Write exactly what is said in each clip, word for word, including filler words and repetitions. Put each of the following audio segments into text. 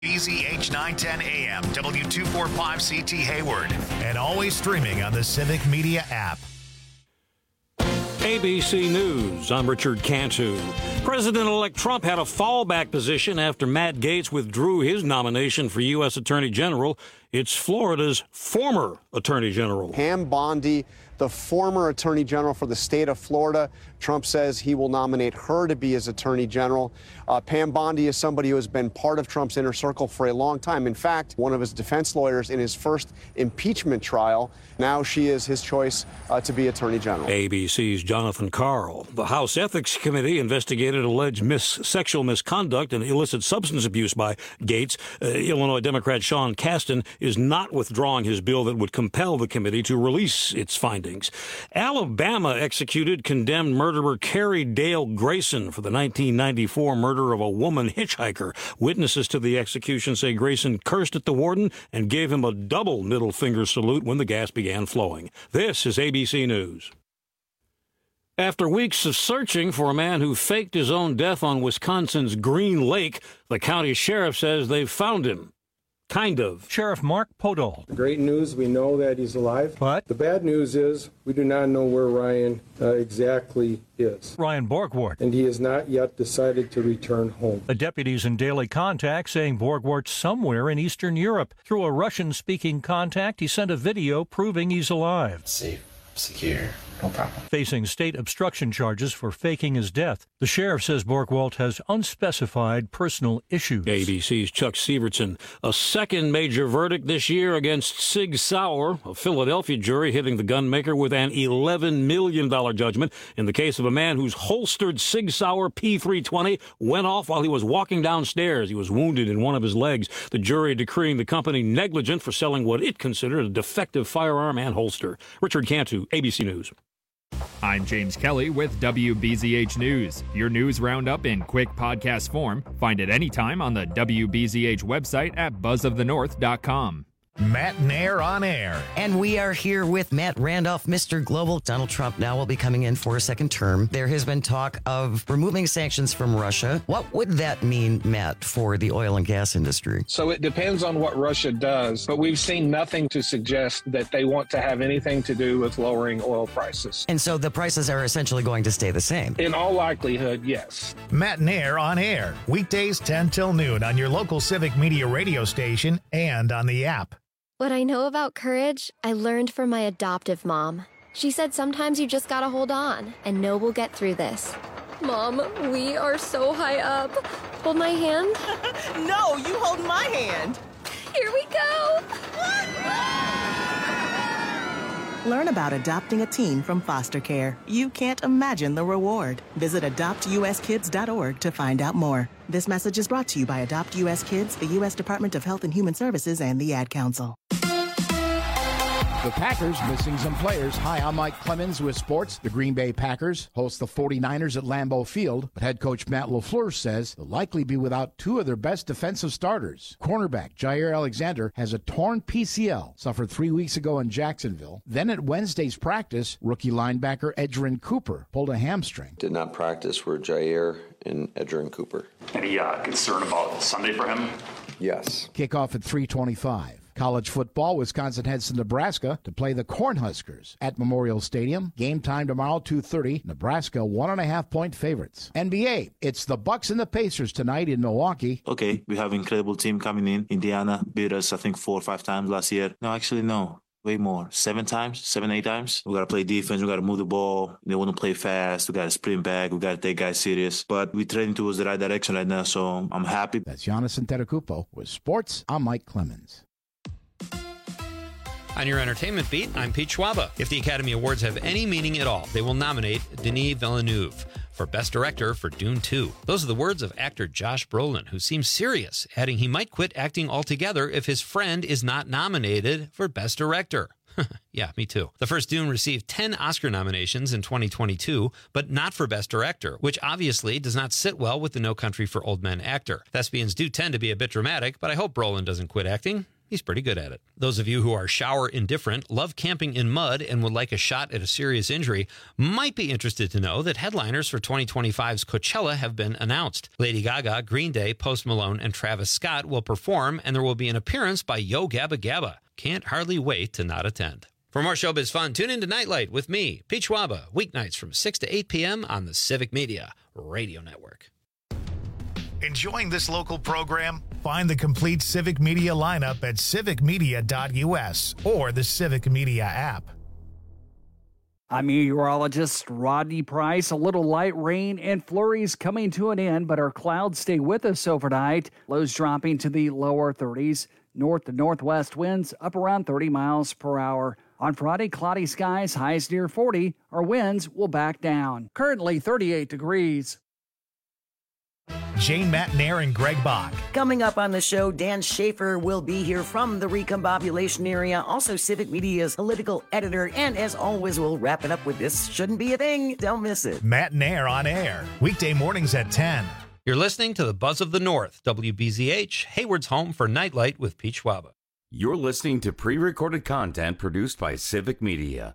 B Z H nine ten A M, W two forty-five C T Hayward, and always streaming on the Civic Media app. A B C News, I'm Richard Cantu. President-elect Trump had a fallback position after Matt Gaetz withdrew his nomination for U S Attorney General. It's Florida's former Attorney General. Pam Bondi, the former Attorney General for the state of Florida. Trump says he will nominate her to be his Attorney General. Uh, Pam Bondi is somebody who has been part of Trump's inner circle for a long time. In fact, one of his defense lawyers in his first impeachment trial. Now she is his choice uh, to be Attorney General. A B C's Jonathan Karl. The House Ethics Committee investigated alleged mis- sexual misconduct and illicit substance abuse by Gaetz. Uh, Illinois Democrat Sean Casten is not withdrawing his bill that would compel the committee to release its findings. Alabama executed condemned murderer Carrie Dale Grayson for the nineteen ninety-four murder of a woman hitchhiker. Witnesses to the execution say Grayson cursed at the warden and gave him a double middle finger salute when the gas began flowing. This is A B C News. After weeks of searching for a man who faked his own death on Wisconsin's Green Lake, the county sheriff says they've found him. Kind of. Sheriff Mark Podol. The great news, we know that he's alive. But? The bad news is we do not know where Ryan uh, exactly is. Ryan Borgward. And he has not yet decided to return home. The deputies in daily contact saying Borgward's somewhere in Eastern Europe. Through a Russian-speaking contact, he sent a video proving he's alive. Safe, secure. No problem. Facing state obstruction charges for faking his death, the sheriff says Borgwald has unspecified personal issues. A B C's Chuck Sievertson. A second major verdict this year against Sig Sauer, a Philadelphia jury hitting the gunmaker with an eleven million dollars judgment in the case of a man whose holstered Sig Sauer P three twenty went off while he was walking downstairs. He was wounded in one of his legs. The jury decreeing the company negligent for selling what it considered a defective firearm and holster. Richard Cantu, A B C News. I'm James Kelly with W B Z H News. Your news roundup in quick podcast form. Find it anytime on the W B Z H website at buzz of the north dot com. Matt Nair on air. And we are here with Matt Randolph, Mister Global. Donald Trump now will be coming in for a second term. There has been talk of removing sanctions from Russia. What would that mean, Matt, for the oil and gas industry? So it depends on what Russia does, but we've seen nothing to suggest that they want to have anything to do with lowering oil prices. And so the prices are essentially going to stay the same? In all likelihood, yes. Matt Nair on air. Weekdays ten till noon on your local Civic Media radio station and on the app. What I know about courage, I learned from my adoptive mom. She said sometimes you just gotta hold on and know we'll get through this. Mom, we are so high up. Hold my hand. No, you hold my hand. Here we go. Learn about adopting a teen from foster care. You can't imagine the reward. Visit adopt u s kids dot org to find out more. This message is brought to you by Adopt U S Kids, the U S Department of Health and Human Services, and the Ad Council. The Packers missing some players. Hi, I'm Mike Clemens with sports. The Green Bay Packers host the forty-niners at Lambeau Field, but head coach Matt LaFleur says they'll likely be without two of their best defensive starters. Cornerback Jair Alexander has a torn P C L, suffered three weeks ago in Jacksonville. Then at Wednesday's practice, rookie linebacker Edgerrin Cooper pulled a hamstring. Did not practice were Jair and Edgerrin Cooper. Any uh, concern about Sunday for him? Yes. Kickoff at three twenty-five. College football, Wisconsin heads to Nebraska to play the Cornhuskers at Memorial Stadium. Game time tomorrow, two thirty. Nebraska, one and a half point favorites. N B A, it's the Bucks and the Pacers tonight in Milwaukee. Okay, we have an incredible team coming in. Indiana beat us, I think, four or five times last year. No, actually, no. Way more. Seven times, seven, eight times. We got to play defense. We got to move the ball. They want to play fast. We got to sprint back. We got to take guys serious. But we're trending towards the right direction right now, so I'm happy. That's Giannis Antetokounmpo with sports. I'm Mike Clemens. On your entertainment beat, I'm Pete Schwaba. If the Academy Awards have any meaning at all, they will nominate Denis Villeneuve for Best Director for Dune two. Those are the words of actor Josh Brolin, who seems serious, adding he might quit acting altogether if his friend is not nominated for Best Director. Yeah, me too. The first Dune received ten Oscar nominations in twenty twenty-two, but not for Best Director, which obviously does not sit well with the No Country for Old Men actor. Thespians do tend to be a bit dramatic, but I hope Brolin doesn't quit acting. he's pretty good at it. Those of you who are shower indifferent, love camping in mud, and would like a shot at a serious injury might be interested to know that headliners for twenty twenty-five's Coachella have been announced. Lady Gaga, Green Day, Post Malone, and Travis Scott will perform, and there will be an appearance by Yo Gabba Gabba. Can't hardly wait to not attend. For more showbiz fun, tune in to Nightlight with me, Pete Schwaba, weeknights from six to eight p.m. on the Civic Media Radio Network. Enjoying this local program? Find the complete Civic Media lineup at civic media dot u s or the Civic Media app. I'm meteorologist Rodney Price. A little light rain and flurries coming to an end, but our clouds stay with us overnight. Lows dropping to the lower thirties. North to northwest winds up around thirty miles per hour. On Friday, cloudy skies, highs near forty. Our winds will back down. Currently thirty-eight degrees. Jane Matnair and Greg Bach. Coming up on the show, Dan Schaefer will be here from the Recombobulation area, also Civic Media's political editor, and as always, we'll wrap it up with This Shouldn't Be a Thing. Don't miss it. Matnair on air, weekday mornings at ten. You're listening to the Buzz of the North, W B Z H, Hayward's home for Nightlight with Pete Schwaba. You're listening to pre-recorded content produced by Civic Media.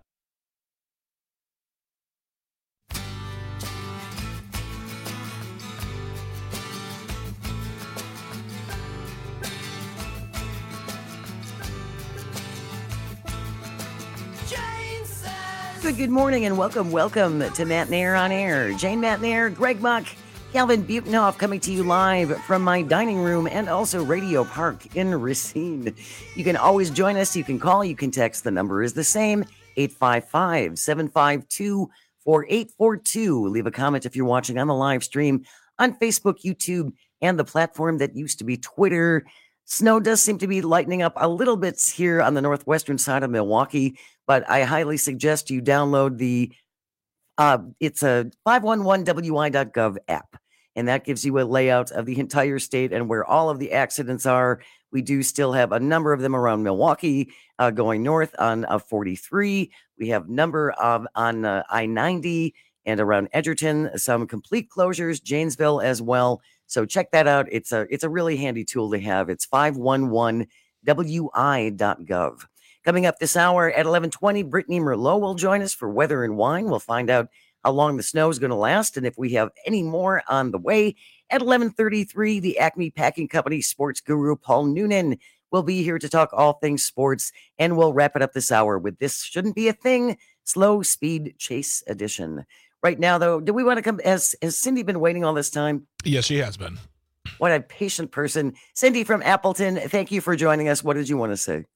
Good, good morning and welcome, welcome to Matnair on Air. Jane Matnair, Greg Buck, Calvin Butenhoff coming to you live from my dining room and also Radio Park in Racine. You can always join us. You can call, you can text. The number is the same, eight five five, seven five two, four eight four two. Leave a comment if you're watching on the live stream on Facebook, YouTube, and the platform that used to be Twitter. Snow does seem to be lightening up a little bit here on the northwestern side of Milwaukee, but I highly suggest you download the, uh, it's a five one one W I dot gov app, and that gives you a layout of the entire state and where all of the accidents are. We do still have a number of them around Milwaukee, uh, going north on uh, forty-three. We have number of on uh, I ninety and around Edgerton, some complete closures, Janesville as well. So check that out. It's a it's a really handy tool to have. It's five one one W I dot gov. Coming up this hour at eleven twenty, Brittany Merlot will join us for Weather and Wine. We'll find out how long the snow is going to last and if we have any more on the way. At eleven thirty-three, the Acme Packing Company sports guru Paul Noonan will be here to talk all things sports, and we'll wrap it up this hour with This Shouldn't Be a Thing, Slow Speed Chase Edition. Right now, though, do we want to come? Has, has Cindy been waiting all this time? Yes, she has been. What a patient person. Cindy from Appleton, thank you for joining us. What did you want to say?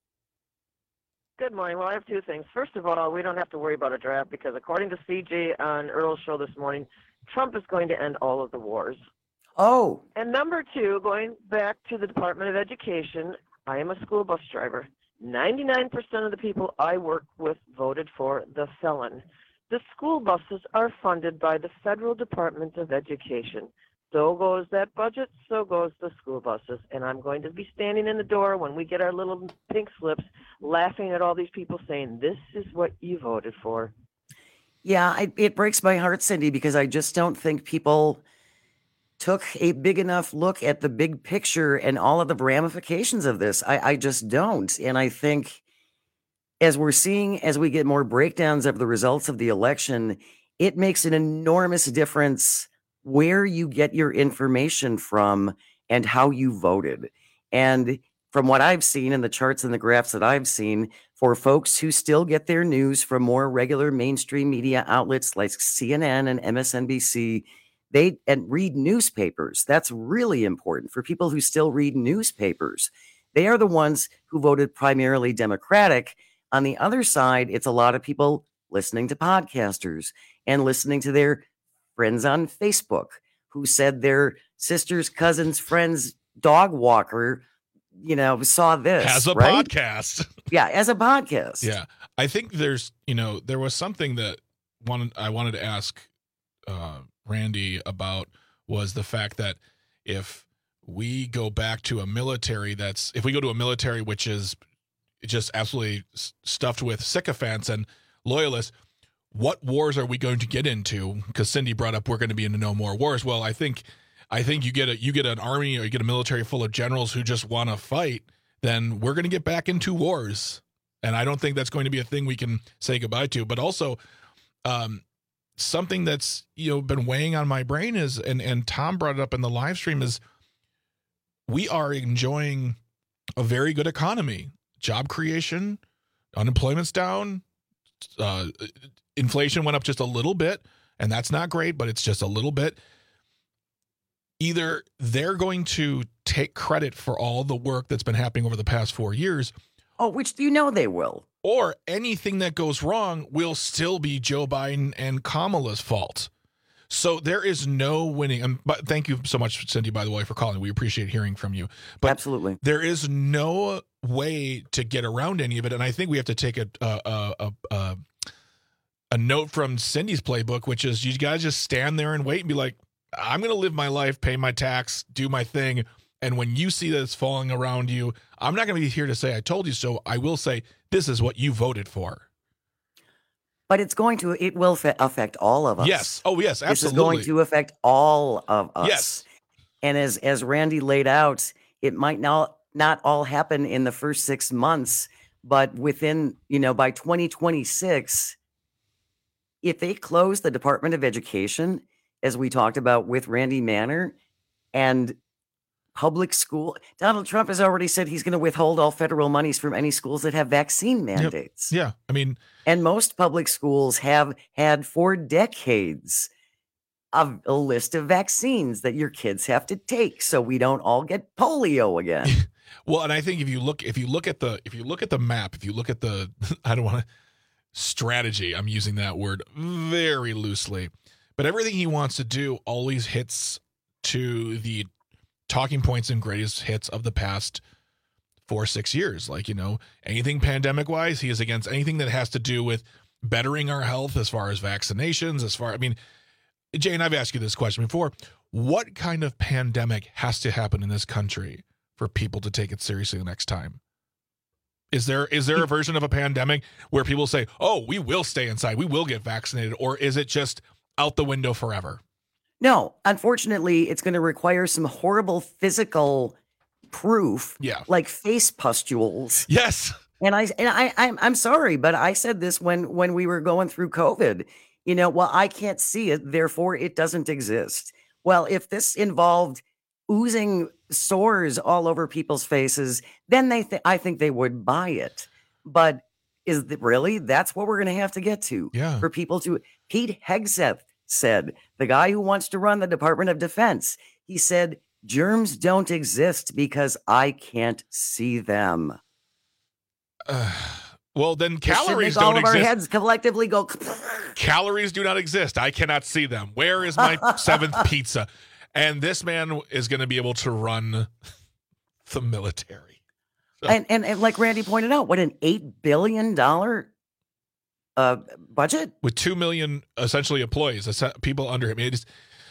Good morning. Well, I have two things. First of all, we don't have to worry about a draft because according to C J on Earl's show this morning, Trump is going to end all of the wars. Oh. And number two, going back to the Department of Education, I am a school bus driver. ninety-nine percent of the people I work with voted for the felon. The school buses are funded by the Federal Department of Education. So goes that budget, so goes the school buses. And I'm going to be standing in the door when we get our little pink slips, laughing at all these people saying, this is what you voted for. Yeah, I, it breaks my heart, Cindy, because I just don't think people took a big enough look at the big picture and all of the ramifications of this. I, I just don't. And I think as we're seeing, as we get more breakdowns of the results of the election, it makes an enormous difference where you get your information from and how you voted. And from what I've seen in the charts and the graphs that I've seen, for folks who still get their news from more regular mainstream media outlets like C N N and M S N B C, they and read newspapers. That's really important for people who still read newspapers. They are the ones who voted primarily Democratic. On the other side, it's a lot of people listening to podcasters and listening to their friends on Facebook who said their sister's cousin's friend's dog walker, you know, saw this. As a right? podcast. Yeah, as a podcast. Yeah. I think there's, you know, there was something that wanted, I wanted to ask uh, Randy about was the fact that if we go back to a military that's, if we go to a military which is just absolutely stuffed with sycophants and loyalists, what wars are we going to get into? Because Cindy brought up we're going to be into no more wars. Well, I think I think you get a you get an army or you get a military full of generals who just want to fight. then we're going to get back into wars. And I don't think that's going to be a thing we can say goodbye to. But also, um, something that's, you know, been weighing on my brain is, and, and Tom brought it up in the live stream, is we are enjoying a very good economy. Job creation, unemployment's down, uh, inflation went up just a little bit, and that's not great, but it's just a little bit. Either they're going to take credit for all the work that's been happening over the past four years. Oh, which do you know they will? Or anything that goes wrong will still be Joe Biden and Kamala's fault. So there is no winning. And but thank you so much, Cindy, by the way, for calling. We appreciate hearing from you. But absolutely, there is no way to get around any of it. And I think we have to take a a a, a, a note from Cindy's playbook, which is you guys just stand there and wait and be like, I'm going to live my life, pay my tax, do my thing. And when you see that it's falling around you, I'm not going to be here to say I told you so. I will say this is what you voted for. But it's going to, it will fa- affect all of us. Yes. Oh, yes, absolutely. This is going to affect all of us. Yes. And as as Randy laid out, it might not, not all happen in the first six months, but within, you know, by twenty twenty-six, if they close the Department of Education, as we talked about with Randy Manor, and public school, Donald Trump has already said he's going to withhold all federal monies from any schools that have vaccine mandates. Yep. Yeah. I mean, and most public schools have had for decades a, a list of vaccines that your kids have to take so we don't all get polio again. Well, and I think if you look, if you look at the, if you look at the map, if you look at the, I don't want to strategy, I'm using that word very loosely, but everything he wants to do always hits to the talking points and greatest hits of the past four, six years. Like, you know, anything pandemic wise, he is against anything that has to do with bettering our health as far as vaccinations, as far, I mean, Jane, I've asked you this question before. What kind of pandemic has to happen in this country for people to take it seriously the next time? Is there, is there a version of a pandemic where people say, oh, we will stay inside, we will get vaccinated, or is it just out the window forever? No, unfortunately, it's going to require some horrible physical proof, yeah, like face pustules. Yes, and I and I I'm I'm sorry, but I said this when when we were going through COVID. You know, well, I can't see it, therefore it doesn't exist. Well, if this involved oozing sores all over people's faces, then they th- I think they would buy it. But is it really that's what we're going to have to get to? Yeah, for people to. Pete Hegseth said, the guy who wants to run the Department of Defense, he said, germs don't exist because I can't see them. Uh, well, then calories all don't of exist. Our heads collectively go. Calories do not exist. I cannot see them. Where is my seventh pizza? And this man is going to be able to run the military. So. And, and and like Randy pointed out, what an eight billion dollars Uh, budget with two million essentially employees, people under him. It is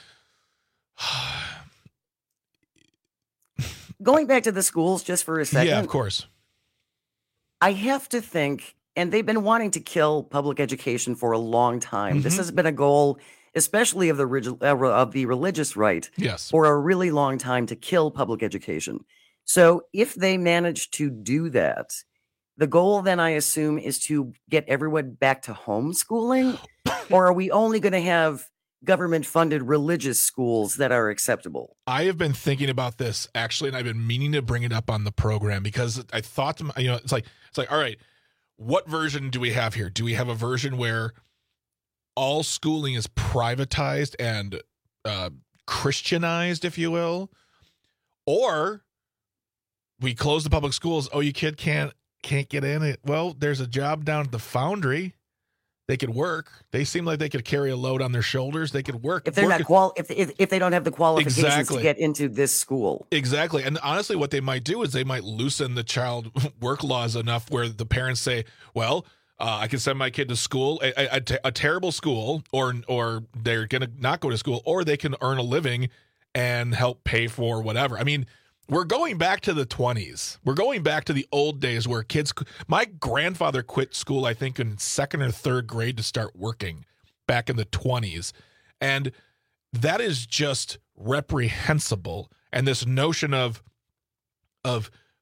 going back to the schools just for a second. Yeah, of course. I have to think, and they've been wanting to kill public education for a long time. Mm-hmm. This has been a goal, especially of the uh, of the religious right, yes, for a really long time to kill public education. So if they manage to do that, the goal then, I assume, is to get everyone back to homeschooling, or are we only going to have government-funded religious schools that are acceptable? I have been thinking about this actually, and I've been meaning to bring it up on the program because I thought, to, you know, it's like it's like, all right, what version do we have here? Do we have a version where all schooling is privatized and uh, Christianized, if you will, or we close the public schools? Oh, you kid can't. Can't get in it. Well, there's a job down at the foundry. They could work. They seem like they could carry a load on their shoulders. They could work. If they're work not qual, if, if if they don't have the qualifications exactly. to get into this school. Exactly. And honestly, what they might do is they might loosen the child work laws enough where the parents say, well, uh, I can send my kid to school, a, a, a, a terrible school, or or they're going to not go to school, or they can earn a living and help pay for whatever. I mean, we're going back to the twenties. We're going back to the old days where kids, my grandfather quit school, I think, in second or third grade to start working back in the twenties. And that is just reprehensible. And this notion of, of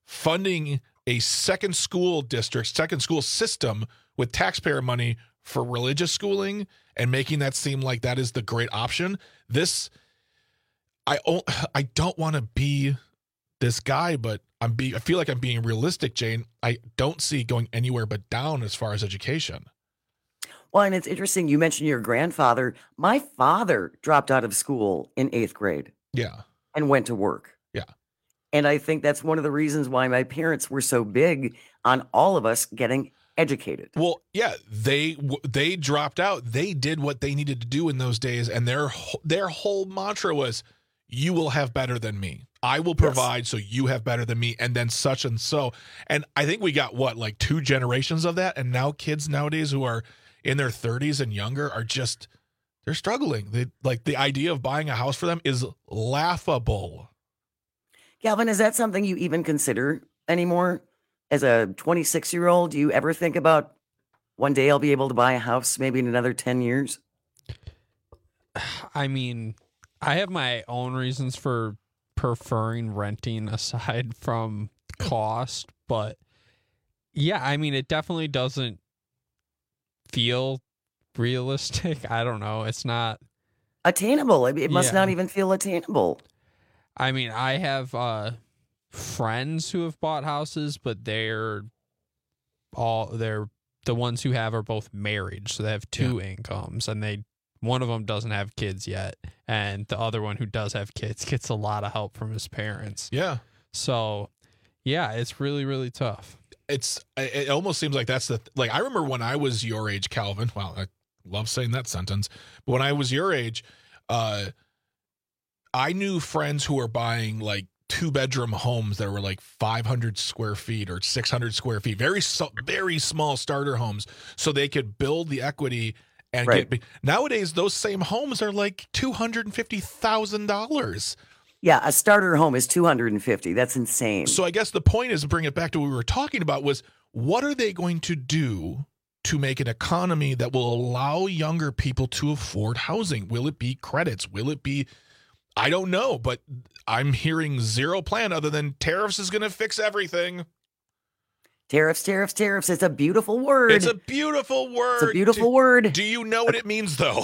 funding a second school district, second school system with taxpayer money for religious schooling and making that seem like that is the great option. This, I, I don't want to be this guy, but I'm be, I feel like I'm being realistic, Jane. I don't see going anywhere but down as far as education. Well, and it's interesting. You mentioned your grandfather. My father dropped out of school in eighth grade. Yeah. And went to work. Yeah. And I think that's one of the reasons why my parents were so big on all of us getting educated. Well, yeah, they they dropped out. They did what they needed to do in those days, and their their whole mantra was, "You will have better than me. I will provide, yes. so you have better than me, and then such and so." And I think we got what, like two generations of that, and now kids nowadays who are in their thirties and younger are just, they're struggling. They, like, the idea of buying a house for them is laughable. Calvin, is that something you even consider anymore? As a twenty-six-year-old, do you ever think about one day I'll be able to buy a house, maybe in another ten years? I mean, I have my own reasons for preferring renting aside from cost, but yeah, I mean, it definitely doesn't feel realistic. I don't know. It's not attainable. It must yeah. not even feel attainable. I mean, I have uh, friends who have bought houses, but they're all they're the ones who have are both married, so they have two yeah. incomes, and they one of them doesn't have kids yet, and the other one who does have kids gets a lot of help from his parents. Yeah. So, yeah, it's really really tough. It's it almost seems like that's the like I remember when I was your age, Calvin. Wow, I love saying that sentence. But when I was your age, uh, I knew friends who were buying like two bedroom homes that were like five hundred square feet or six hundred square feet, very very small starter homes, so they could build the equity and right. get. Nowadays, those same homes are like two hundred and fifty thousand dollars. Yeah, a starter home is two hundred fifty. That's insane. So I guess the point is to bring it back to what we were talking about was what are they going to do to make an economy that will allow younger people to afford housing? Will it be credits? Will it be, I don't know, but I'm hearing zero plan other than tariffs is going to fix everything. Tariffs, tariffs, tariffs. It's a beautiful word. It's a beautiful word. It's a beautiful do, word. Do you know what it means though?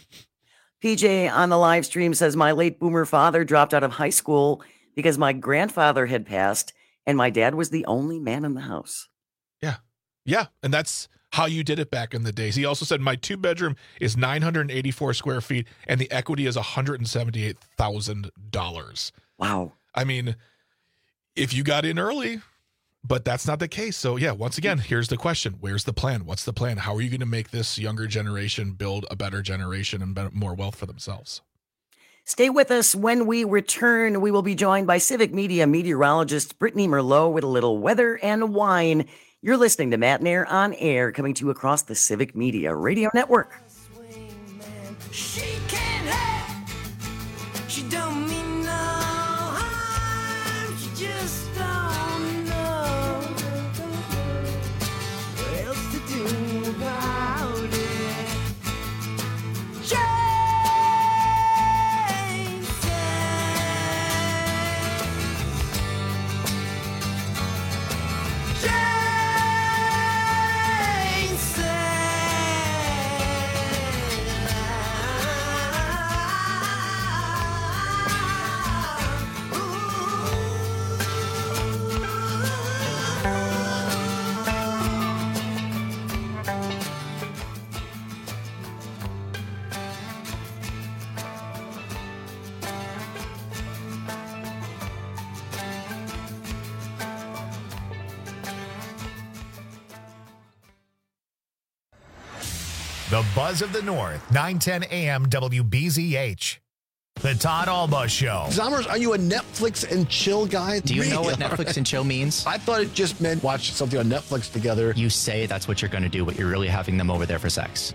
P J on the live stream says, my late boomer father dropped out of high school because my grandfather had passed and my dad was the only man in the house. Yeah. Yeah. And that's how you did it back in the days. He also said, my two bedroom is nine hundred eighty-four square feet and the equity is one hundred seventy-eight thousand dollars. Wow. I mean, if you got in early, but that's not the case. So yeah, once again, here's the question. Where's the plan? What's the plan? How are you going to make this younger generation build a better generation and better, more wealth for themselves? Stay with us. When we return, we will be joined by Civic Media meteorologist Brittany Merlot with a little weather and wine. You're listening to Matt and Air on Air, coming to you across the Civic Media Radio Network. She can't have, she don't mean no harm, she just don't know what else to do about it. Jane said, Jane The Buzz of the North, nine ten A M W B Z H. The Todd Alba Show. Zommers, are you a Netflix and chill guy? Do you really? know what Netflix and chill means? I thought it just meant watch something on Netflix together. You say that's what you're going to do, but you're really having them over there for sex.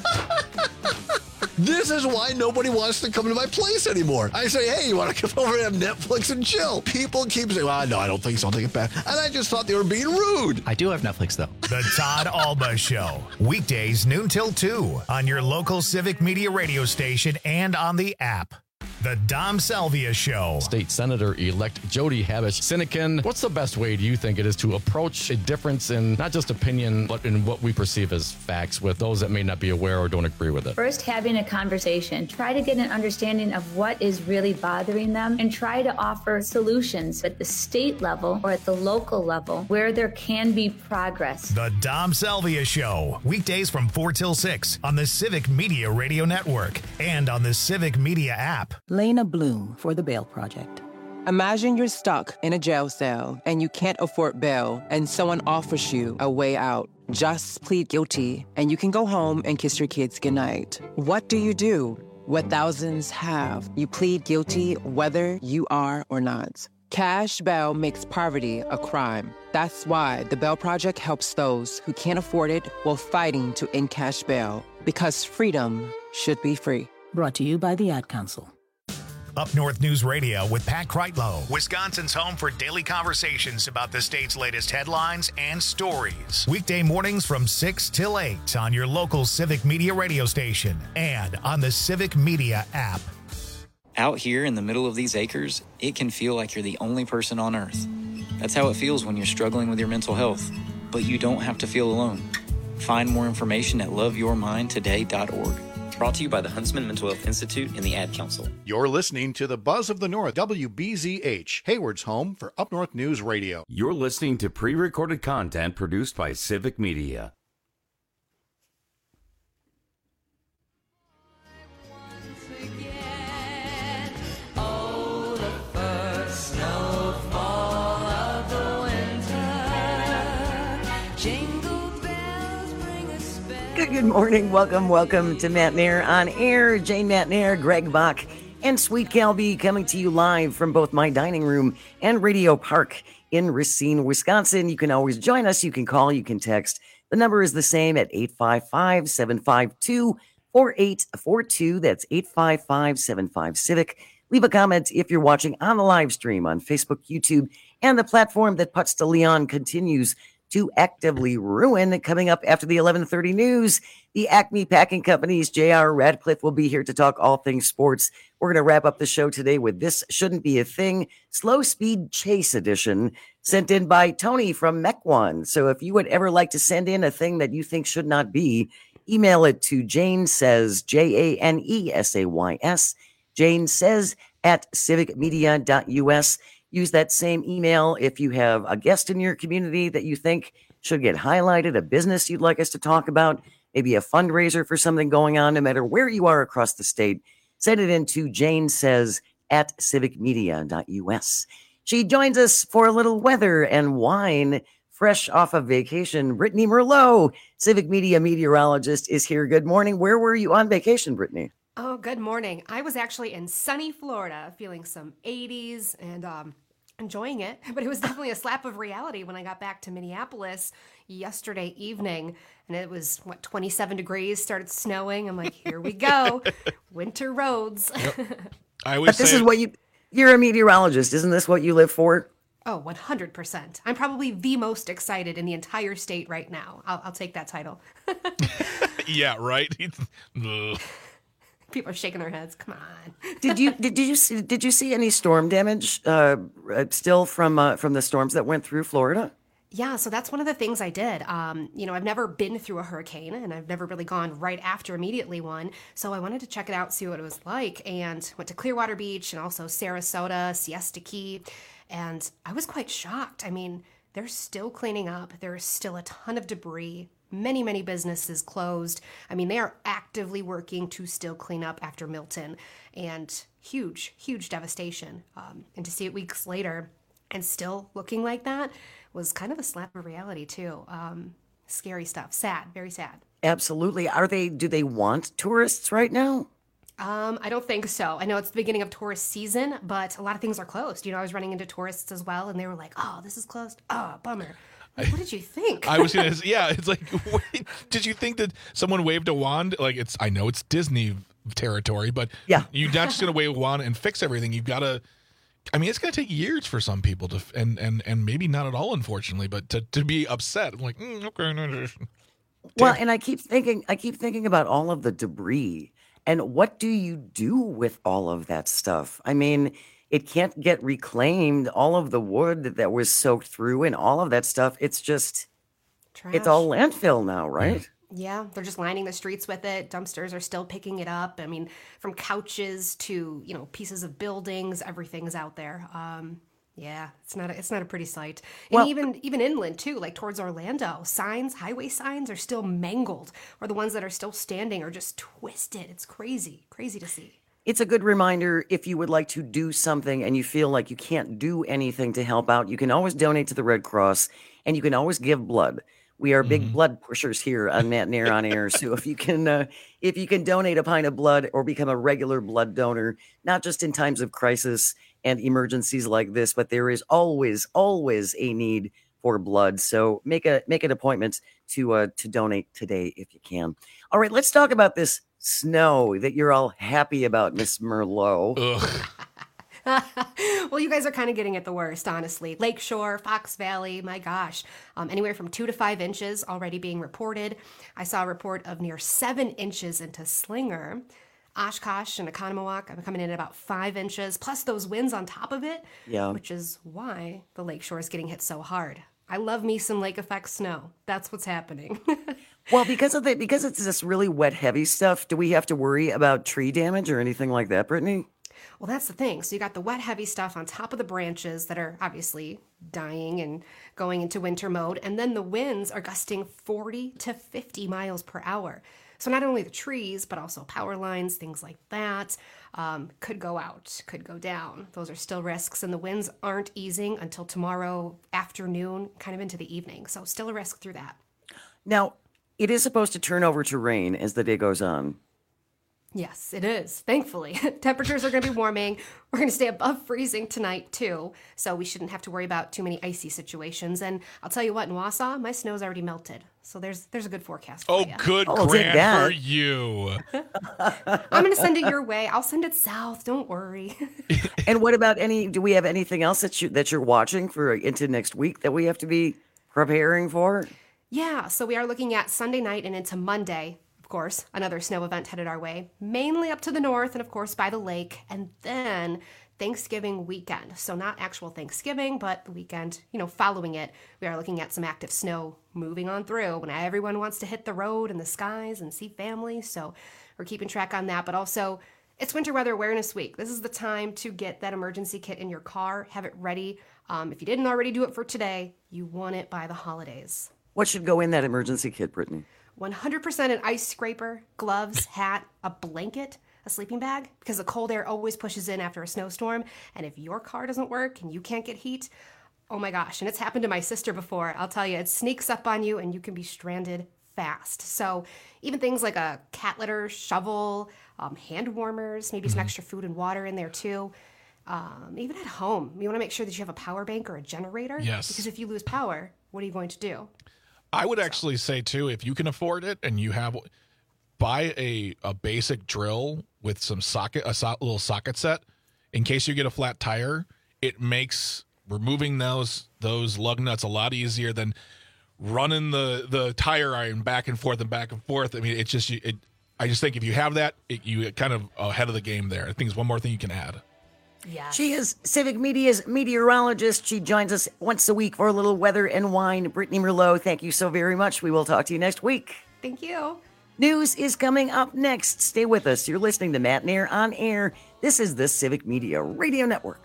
This is why nobody wants to come to my place anymore. I say, hey, you want to come over and have Netflix and chill? People keep saying, well, no, I don't think so. I'll take it back. And I just thought they were being rude. I do have Netflix, though. The Todd Alba Show. Weekdays, noon till two on your local Civic Media radio station and on the app. The Dom Salvia Show. State Senator-elect Jody Habush-Sinekin, what's the best way do you think it is to approach a difference in not just opinion, but in what we perceive as facts with those that may not be aware or don't agree with it? First, having a conversation. Try to get an understanding of what is really bothering them and try to offer solutions at the state level or at the local level where there can be progress. The Dom Salvia Show. Weekdays from four till six on the Civic Media Radio Network and on the Civic Media app. Lena Bloom for the Bail Project. Imagine you're stuck in a jail cell and you can't afford bail and someone offers you a way out. Just plead guilty and you can go home and kiss your kids goodnight. What do you do? What thousands have. You plead guilty whether you are or not. Cash bail makes poverty a crime. That's why the Bail Project helps those who can't afford it while fighting to end cash bail. Because freedom should be free. Brought to you by the Ad Council. Up North News Radio with Pat Kreitlow, Wisconsin's home for daily conversations about the state's latest headlines and stories. Weekday mornings from six till eight on your local Civic Media radio station and on the Civic Media app. Out here in the middle of these acres, it can feel like you're the only person on Earth. That's how it feels when you're struggling with your mental health. But you don't have to feel alone. Find more information at love your mind today dot org. Brought to you by the Huntsman Mental Health Institute and the Ad Council. You're listening to the Buzz of the North, W B Z H, Hayward's home for Up North News Radio. You're listening to pre-recorded content produced by Civic Media. Good morning. Welcome, welcome to Matt Nair on air. Jane Matt Nair, Greg Bach, and Sweet Calby coming to you live from both my dining room and Radio Park in Racine, Wisconsin. You can always join us. You can call, you can text. The number is the same at eight five five, seven five two, four eight four two. That's eight five five, seven five, Civic. Leave a comment if you're watching on the live stream on Facebook, YouTube, and the platform that Putz de Leon continues to actively ruin. Coming up after the eleven thirty news, the Acme Packing Company's J R Radcliffe will be here to talk all things sports. We're going to wrap up the show today with This Shouldn't Be a Thing, Slow Speed Chase Edition, sent in by Tony from Mequon. So if you would ever like to send in a thing that you think should not be, email it to Jane Says, J A N E S A Y S, Jane Says at civic media dot U S. Use that same email if you have a guest in your community that you think should get highlighted, a business you'd like us to talk about, maybe a fundraiser for something going on, no matter where you are across the state. Send it in to Jane Says at civic media dot U S. She joins us for a little weather and wine, fresh off of vacation. Brittany Merlot, Civic Media meteorologist, is here. Good morning. Where were you on vacation, Brittany? Oh, good morning. I was actually in sunny Florida, feeling some eighties and um, enjoying it. But it was definitely a slap of reality when I got back to Minneapolis yesterday evening. And it was, what, twenty-seven degrees, started snowing. I'm like, here we go. Winter roads. Yep. I always but this say, is what you, you're a meteorologist. Isn't this what you live for? Oh, one hundred percent. I'm probably the most excited in the entire state right now. I'll, I'll take that title. Yeah, right? People are shaking their heads. Come on. did you did, did you see, did you see any storm damage uh, still from uh, from the storms that went through Florida? Yeah, so that's one of the things I did. Um, you know, I've never been through a hurricane, and I've never really gone right after immediately one. So I wanted to check it out, see what it was like, and went to Clearwater Beach and also Sarasota, Siesta Key, and I was quite shocked. I mean, they're still cleaning up. There's still a ton of debris. Many, many businesses closed. I mean, they are actively working to still clean up after Milton, and huge, huge devastation. Um, and to see it weeks later and still looking like that was kind of a slap of reality too. Um, scary stuff. Sad, very sad. Absolutely. Are they? Do they want tourists right now? Um, I don't think so. I know it's the beginning of tourist season, but a lot of things are closed. You know, I was running into tourists as well, and they were like, "Oh, this is closed. Oh, bummer." Like, what did you think? I was gonna, yeah. It's like, wait, did you think that someone waved a wand? Like, it's, I know it's Disney territory, but yeah, you're not just gonna wave a wand and fix everything. You've got to. I mean, it's gonna take years for some people to, and and and maybe not at all, unfortunately, but to to be upset. I'm like, mm, okay, no, no. Well, and I keep thinking, I keep thinking about all of the debris And what do you do with all of that stuff? I mean, it can't get reclaimed. All of the wood that was soaked through and all of that stuff, it's just, Trash. it's all landfill now, right? Yeah, they're just lining the streets with it. Dumpsters are still picking it up. I mean, from couches to, you know, pieces of buildings, everything's out there. Um, yeah, it's not a, it's not a pretty sight. And Well- even even inland too, like towards Orlando, signs, highway signs are still mangled, or the ones that are still standing are just twisted. It's crazy, crazy to see. It's a good reminder if you would like to do something and you feel like you can't do anything to help out, you can always donate to the Red Cross and you can always give blood. We are big blood pushers here on Matt and Air on Air. So if you can, uh, if you can donate a pint of blood or become a regular blood donor, not just in times of crisis and emergencies like this, but there is always, always a need for blood. So make a make an appointment to uh, to donate today if you can. All right, let's talk about this snow that you're all happy about, Miss Merlot. Well, you guys are kind of getting it the worst, honestly. Lakeshore, Fox Valley, my gosh. Um, anywhere from two to five inches already being reported. I saw a report of near seven inches into Slinger. Oshkosh and Economowoc, I'm coming in at about five inches, plus those winds on top of it, Yeah. which is why the lakeshore is getting hit so hard. I love me some lake effect snow. That's what's happening. Well, because of the because it's this really wet, heavy stuff, do we have to worry about tree damage or anything like that, Brittany? Well, that's the thing. So you got the wet, heavy stuff on top of the branches that are obviously dying and going into winter mode. And then the winds are gusting forty to fifty miles per hour. So not only the trees, but also power lines, things like that, um, could go out, could go down. Those are still risks. And the winds aren't easing until tomorrow afternoon, kind of into the evening. So still a risk through that. Now, it is supposed to turn over to rain as the day goes on. Yes, it is, thankfully. Temperatures are going to be warming. We're going to stay above freezing tonight, too. So we shouldn't have to worry about too many icy situations. And I'll tell you what, in Wausau, my snow's already melted. So there's there's a good forecast for Oh, you. good Oh, take Grant that. for you. I'm going to send it your way. I'll send it south. Don't worry. And what about any? Do we have anything else that you that you're watching for into next week that we have to be preparing for? Yeah, so we are looking at Sunday night and into Monday. Of course, another snow event headed our way, mainly up to the north and, of course, by the lake. And then Thanksgiving weekend. So not actual Thanksgiving, but the weekend, you know, following it, we are looking at some active snow moving on through when everyone wants to hit the road and the skies and see family. So we're keeping track on that. But also, it's Winter Weather Awareness Week. This is the time to get that emergency kit in your car, have it ready. Um, if you didn't already do it for today, you want it by the holidays. What should go in that emergency kit, Brittany? one hundred percent an ice scraper, gloves, hat, a blanket, a sleeping bag, because the cold air always pushes in after a snowstorm. And if your car doesn't work and you can't get heat, oh my gosh, and it's happened to my sister before, I'll tell you, it sneaks up on you and you can be stranded fast. So even things like a cat litter, shovel, um, hand warmers, maybe some extra food and water in there too. Um, even at home, you want to make sure that you have a power bank or a generator. Yes. Because if you lose power, what are you going to do? I would actually say too, if you can afford it and you have, buy a a basic drill with some socket, a so, little socket set, in case you get a flat tire. It makes removing those those lug nuts a lot easier than running the the tire iron back and forth and back and forth. I mean, it's just it. I just think if you have that, it, you get kind of ahead of the game there. I think it's one more thing you can add. Yes. She is Civic Media's meteorologist. She joins us once a week for a little weather and wine. Brittany Merlot, thank you so very much. We will talk to you next week. Thank you. News is coming up next. Stay with us. You're listening to Matt and Air on Air. This is the Civic Media Radio Network.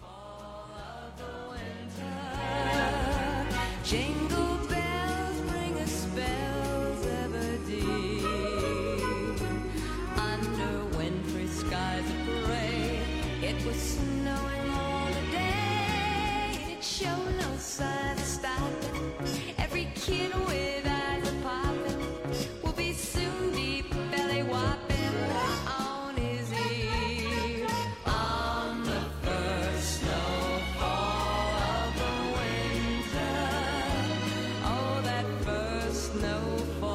Jingle bells bring us spells ever deep. Under wintry skies of gray, it was snowing all the day. It showed no sign of stopping. Every kid with eyes a popping will be soon deep belly whopping on his ear. On the first snowfall of the winter. Oh, that first snowfall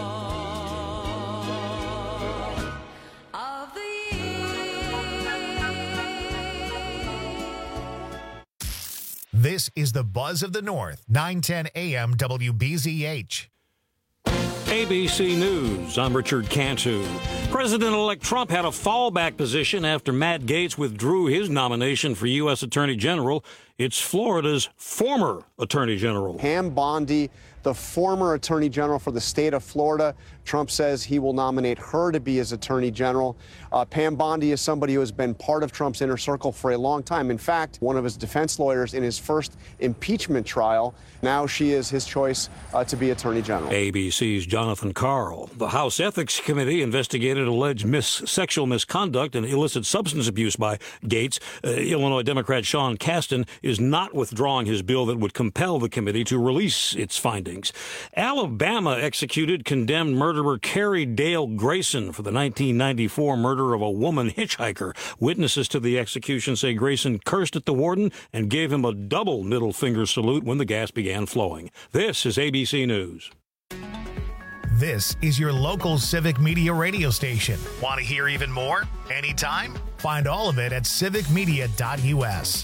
of the This is the Buzz of the North, nine ten A M W B Z H. A B C News, I'm Richard Cantu. President-elect Trump had a fallback position after Matt Gaetz withdrew his nomination for U S Attorney General. It's Florida's former Attorney General. Pam Bondi, the former Attorney General for the state of Florida. Trump says he will nominate her to be his Attorney General. Uh, Pam Bondi is somebody who has been part of Trump's inner circle for a long time. In fact, one of his defense lawyers in his first impeachment trial. Now she is his choice uh, to be Attorney General. A B C's Jonathan Karl. The House Ethics Committee investigated alleged mis- sexual misconduct and illicit substance abuse by Gaetz. Uh, Illinois Democrat Sean Casten is not withdrawing his bill that would compel the committee to release its findings. Alabama executed condemned murderer Carrie Dale Grayson for the nineteen ninety-four murder of a woman hitchhiker. Witnesses to the execution say Grayson cursed at the warden and gave him a double middle finger salute when the gas began flowing. This is A B C News. This is your local civic media radio station. Want to hear even more? Anytime? Find all of it at civic media dot U S.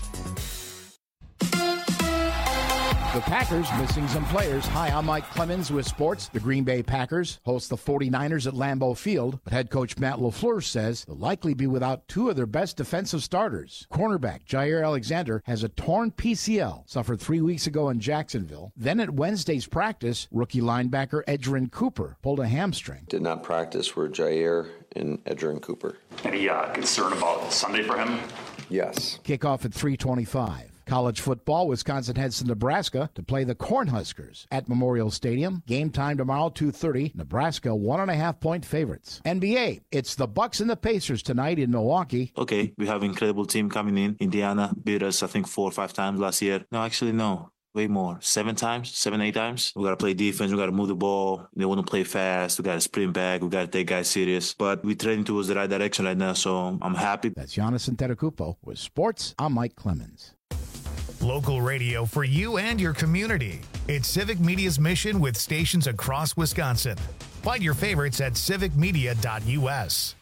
The Packers missing some players. Hi, I'm Mike Clemens with sports. The Green Bay Packers host the forty-niners at Lambeau Field, but head coach Matt LaFleur says they'll likely be without two of their best defensive starters. Cornerback Jair Alexander has a torn P C L, suffered three weeks ago in Jacksonville. Then at Wednesday's practice, rookie linebacker Edgerrin Cooper pulled a hamstring. Did not practice were Jair and Edgerrin Cooper. Any uh, concern about Sunday for him? Yes. Kickoff at three twenty-five. College football, Wisconsin heads to Nebraska to play the Cornhuskers at Memorial Stadium. Game time tomorrow, two thirty. Nebraska, one and a half point favorites. N B A, it's the Bucks and the Pacers tonight in Milwaukee. Okay, we have an incredible team coming in. Indiana beat us, I think, four or five times last year. No, actually, no. Way more. Seven times, seven, eight times. We got to play defense. We got to move the ball. They want to play fast. We got to sprint back. We got to take guys serious. But we're trending towards the right direction right now, so I'm happy. That's Giannis Antetokounmpo. With sports, I'm Mike Clemens. Local radio for you and your community. It's Civic Media's mission with stations across Wisconsin. Find your favorites at civic media dot U S.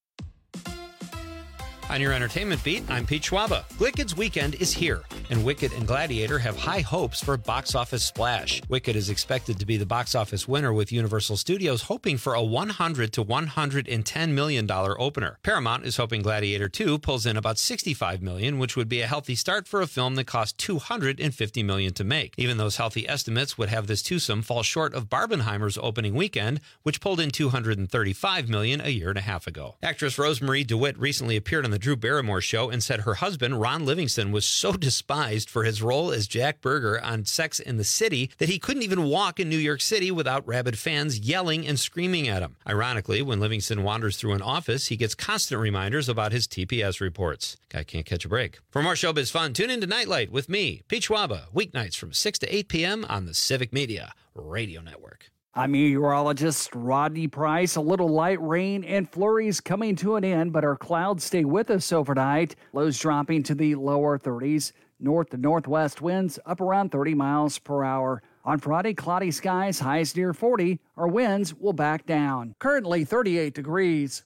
On your entertainment beat, I'm Pete Schwaba. Wicked's weekend is here, and Wicked and Gladiator have high hopes for box office splash. Wicked is expected to be the box office winner, with Universal Studios hoping for a one hundred to one hundred ten million dollars opener. Paramount is hoping Gladiator two pulls in about sixty-five million dollars, which would be a healthy start for a film that cost two hundred fifty million dollars to make. Even those healthy estimates would have this twosome fall short of Barbenheimer's opening weekend, which pulled in two hundred thirty-five million dollars a year and a half ago. Actress Rosemarie DeWitt recently appeared on the Drew Barrymore Show and said her husband, Ron Livingston, was so despised for his role as Jack Berger on Sex and the City that he couldn't even walk in New York City without rabid fans yelling and screaming at him. Ironically, when Livingston wanders through an office, he gets constant reminders about his T P S reports. Guy can't catch a break. For more showbiz fun, tune in to Nightlight with me, Pete Schwaba, weeknights from six to eight p.m. on the Civic Media Radio Network. I'm meteorologist Rodney Price. A little light rain and flurries coming to an end, but our clouds stay with us overnight. Lows dropping to the lower thirties. North to northwest winds up around thirty miles per hour. On Friday, cloudy skies, highs near forty. Our winds will back down. Currently thirty-eight degrees.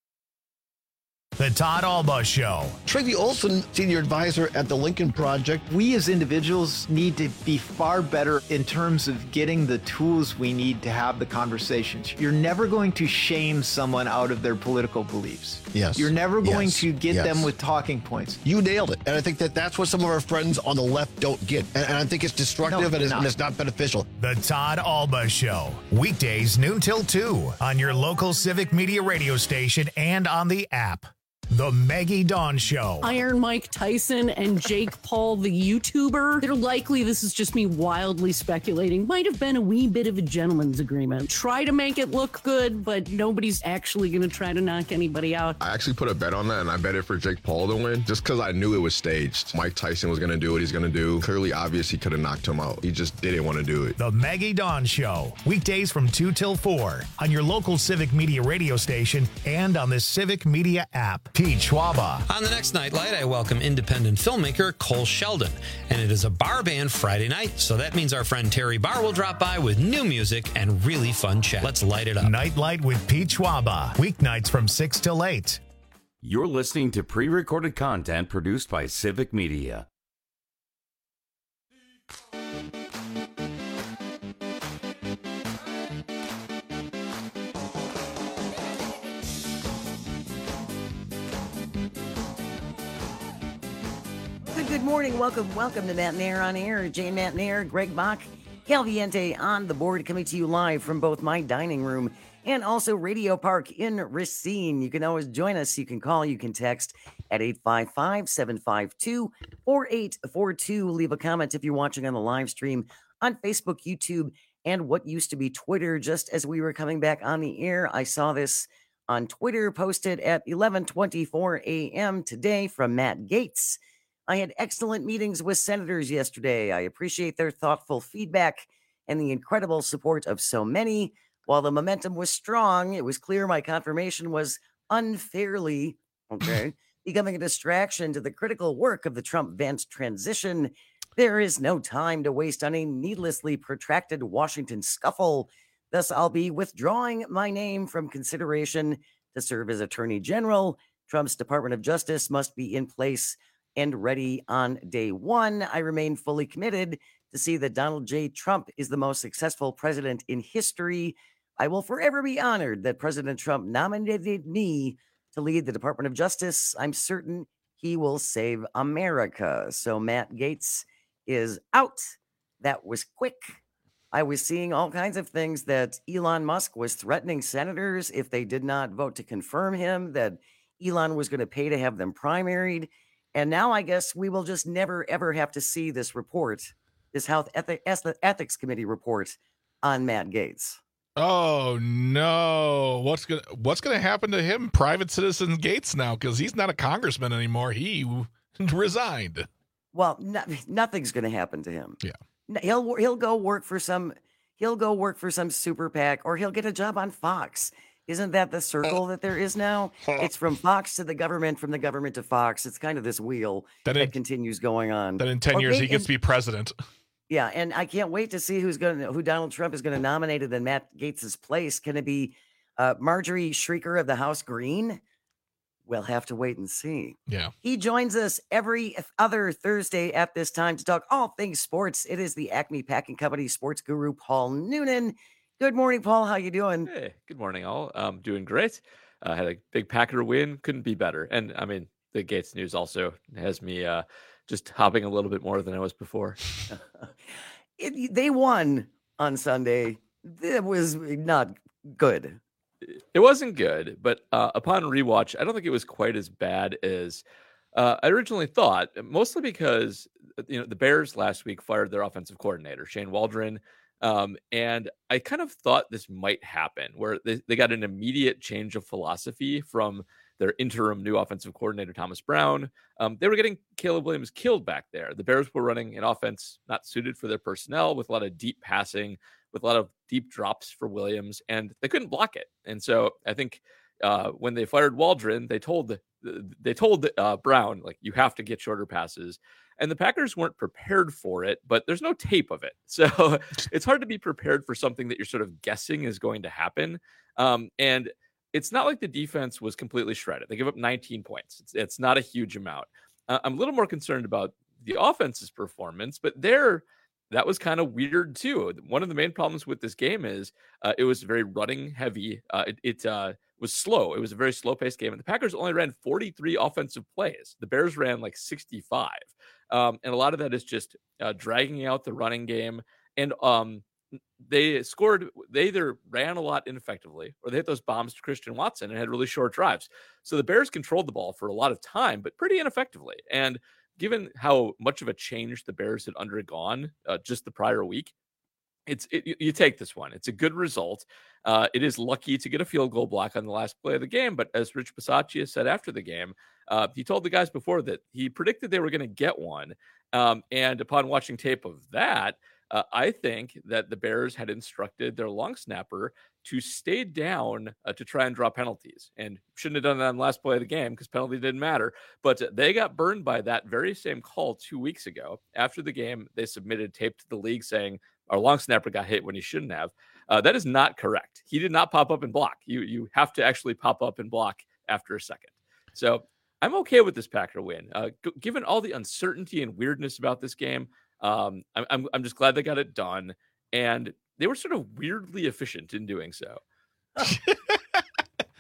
The Todd Alba Show. Tracy Olson, senior advisor at the Lincoln Project. We as individuals need to be far better in terms of getting the tools we need to have the conversations. You're never going to shame someone out of their political beliefs. Yes. You're never going yes. to get yes. them with talking points. You nailed it. And I think that that's what some of our friends on the left don't get. And, and I think it's destructive no, and, it's, not. and it's not beneficial. The Todd Alba Show. Weekdays noon till two on your local Civic Media radio station and on the app. The Maggie Dawn Show. Iron Mike Tyson and Jake Paul, the YouTuber. They're likely, this is just me wildly speculating, might have been a wee bit of a gentleman's agreement. Try to make it look good, but nobody's actually going to try to knock anybody out. I actually put a bet on that, and I bet it for Jake Paul to win, just because I knew it was staged. Mike Tyson was going to do what he's going to do. Clearly, obvious, he could have knocked him out. He just didn't want to do it. The Maggie Dawn Show. Weekdays from two till four on your local Civic Media radio station and on the Civic Media app. Pete Schwaba. On the next Nightlight, I welcome independent filmmaker Cole Sheldon. And it is a bar band Friday night, so that means our friend Terry Barr will drop by with new music and really fun chat. Let's light it up. Nightlight with Pete Schwaba. Weeknights from six till eight. You're listening to pre-recorded content produced by Civic Media. Good, good morning. Welcome, welcome to Matt Nair on Air. Jane Matt Nair, Greg Bach, Calviente on the board, coming to you live from both my dining room and also Radio Park in Racine. You can always join us. You can call, you can text at eight five five, seven five two, four eight four two. Leave a comment if you're watching on the live stream on Facebook, YouTube, and what used to be Twitter. Just as we were coming back on the air, I saw this on Twitter, posted at eleven twenty-four a.m. today from Matt Gaetz. I had excellent meetings with senators yesterday. I appreciate their thoughtful feedback and the incredible support of so many. While the momentum was strong, it was clear my confirmation was unfairly, okay, becoming a distraction to the critical work of the Trump-Vance transition. There is no time to waste on a needlessly protracted Washington scuffle. Thus, I'll be withdrawing my name from consideration to serve as Attorney General. Trump's Department of Justice must be in place and ready on day one. I remain fully committed to see that Donald J. Trump is the most successful president in history. I will forever be honored that President Trump nominated me to lead the Department of Justice. I'm certain he will save America. So Matt Gaetz is out. That was quick. I was seeing all kinds of things that Elon Musk was threatening senators if they did not vote to confirm him, that Elon was going to pay to have them primaried. And now I guess we will just never, ever have to see this report, this House Ethics Committee report on Matt Gaetz. Oh, no. What's going what's going to happen to him, private citizen Gaetz, now? Because he's not a congressman anymore. He resigned. Well, no, nothing's going to happen to him. Yeah. He'll he'll go work for some he'll go work for some super PAC, or he'll get a job on Fox. Isn't that the circle that there is now? It's from Fox to the government, from the government to Fox. It's kind of this wheel that, that in, continues going on. That in ten or years he gets to be president. Yeah, and I can't wait to see who's going to who Donald Trump is going to nominate in Matt Gaetz's place. Can it be uh, Marjorie Shrieker of the House Green? We'll have to wait and see. Yeah. He joins us every other Thursday at this time to talk all things sports. It is the Acme Packing Company sports guru, Paul Noonan. Good morning, Paul. How you doing? Hey, good morning, all. I'm doing great. Uh, had a big Packer win. Couldn't be better. And, I mean, the Gaetz news also has me uh, just hopping a little bit more than I was before. it, they won on Sunday. It was not good. It wasn't good, but uh, upon rewatch, I don't think it was quite as bad as uh, I originally thought, mostly because, you know, the Bears last week fired their offensive coordinator, Shane Waldron. Um, and I kind of thought this might happen, where they, they got an immediate change of philosophy from their interim new offensive coordinator, Thomas Brown. Um, they were getting Caleb Williams killed back there. The Bears were running an offense not suited for their personnel, with a lot of deep passing, with a lot of deep drops for Williams, and they couldn't block it. And so I think uh, when they fired Waldron, they told they told uh, Brown, like, you have to get shorter passes. And the Packers weren't prepared for it, but there's no tape of it. So it's hard to be prepared for something that you're sort of guessing is going to happen. Um, and it's not like the defense was completely shredded. They give up nineteen points. It's, it's not a huge amount. Uh, I'm a little more concerned about the offense's performance, but there, that was kind of weird too. One of the main problems with this game is uh, it was very running heavy. Uh, it it uh, was slow. It was a very slow paced game. And the Packers only ran forty-three offensive plays. The Bears ran like sixty-five. Um, and a lot of that is just uh, dragging out the running game. And um, they scored, they either ran a lot ineffectively, or they hit those bombs to Christian Watson and had really short drives. So the Bears controlled the ball for a lot of time, but pretty ineffectively. And given how much of a change the Bears had undergone uh, just the prior week, it's it, you take this one. It's a good result. Uh, it is lucky to get a field goal block on the last play of the game. But as Rich Bisaccia said after the game, uh, he told the guys before that he predicted they were going to get one. Um, and upon watching tape of that, uh, I think that the Bears had instructed their long snapper to stay down uh, to try and draw penalties, and shouldn't have done that on the last play of the game because penalty didn't matter. But uh, they got burned by that very same call two weeks ago. After the game, they submitted tape to the league saying our long snapper got hit when he shouldn't have. Uh, that is not correct. He did not pop up and block. You you have to actually pop up and block after a second. So I'm okay with this Packer win. Uh, g- given all the uncertainty and weirdness about this game, um, I'm, I'm I'm just glad they got it done. And they were sort of weirdly efficient in doing so.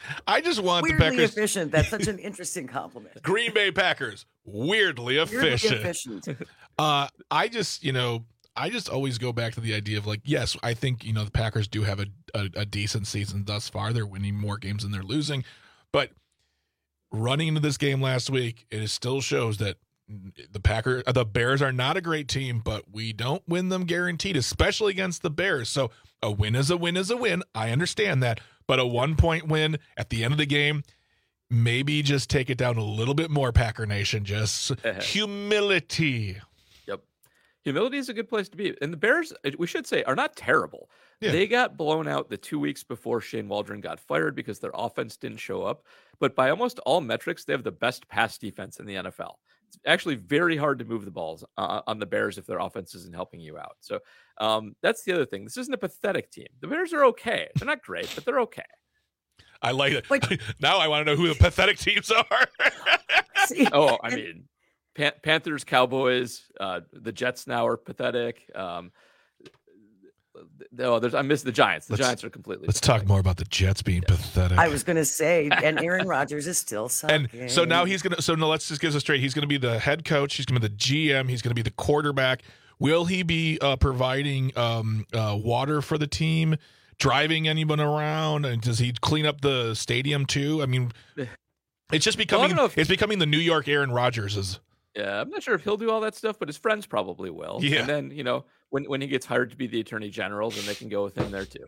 I just want weirdly the Packers efficient. That's such an interesting compliment. Green Bay Packers, weirdly efficient. Weirdly efficient. Uh, I just, you know, I just always go back to the idea of like, yes, I think, you know, the Packers do have a, a, a decent season thus far. They're winning more games than they're losing. But running into this game last week, it still shows that the Packers, the Bears are not a great team, but we don't win them guaranteed, especially against the Bears. So a win is a win is a win. I understand that. But a one-point win at the end of the game, maybe just take it down a little bit more, Packer Nation. Just humility. Yep. Humility is a good place to be. And the Bears, we should say, are not terrible. Yeah. They got blown out the two weeks before Shane Waldron got fired because their offense didn't show up. But by almost all metrics, they have the best pass defense in the N F L. It's actually very hard to move the balls uh, on the Bears if their offense isn't helping you out. So um, that's the other thing. This isn't a pathetic team. The Bears are okay. They're not great, but they're okay. I like it. Like, now I want to know who the pathetic teams are. oh, I mean, Pan- Panthers, Cowboys, uh, the Jets now are pathetic. Um, Oh, there's I missed the Giants. The let's, Giants are completely. Let's pathetic. talk more about the Jets being yeah. pathetic. I was going to say, and Aaron Rodgers is still sucking. And so now he's going to. So no, let's just get this straight. He's going to be the head coach. He's going to be the G M. He's going to be the quarterback. Will he be uh, providing um, uh, water for the team? Driving anyone around? And does he clean up the stadium too? I mean, it's just becoming. Well, if, it's becoming the New York Aaron Rodgers is. Yeah, I'm not sure if he'll do all that stuff, but his friends probably will. Yeah. And then, you know, when, when he gets hired to be the attorney general, then they can go with him there too.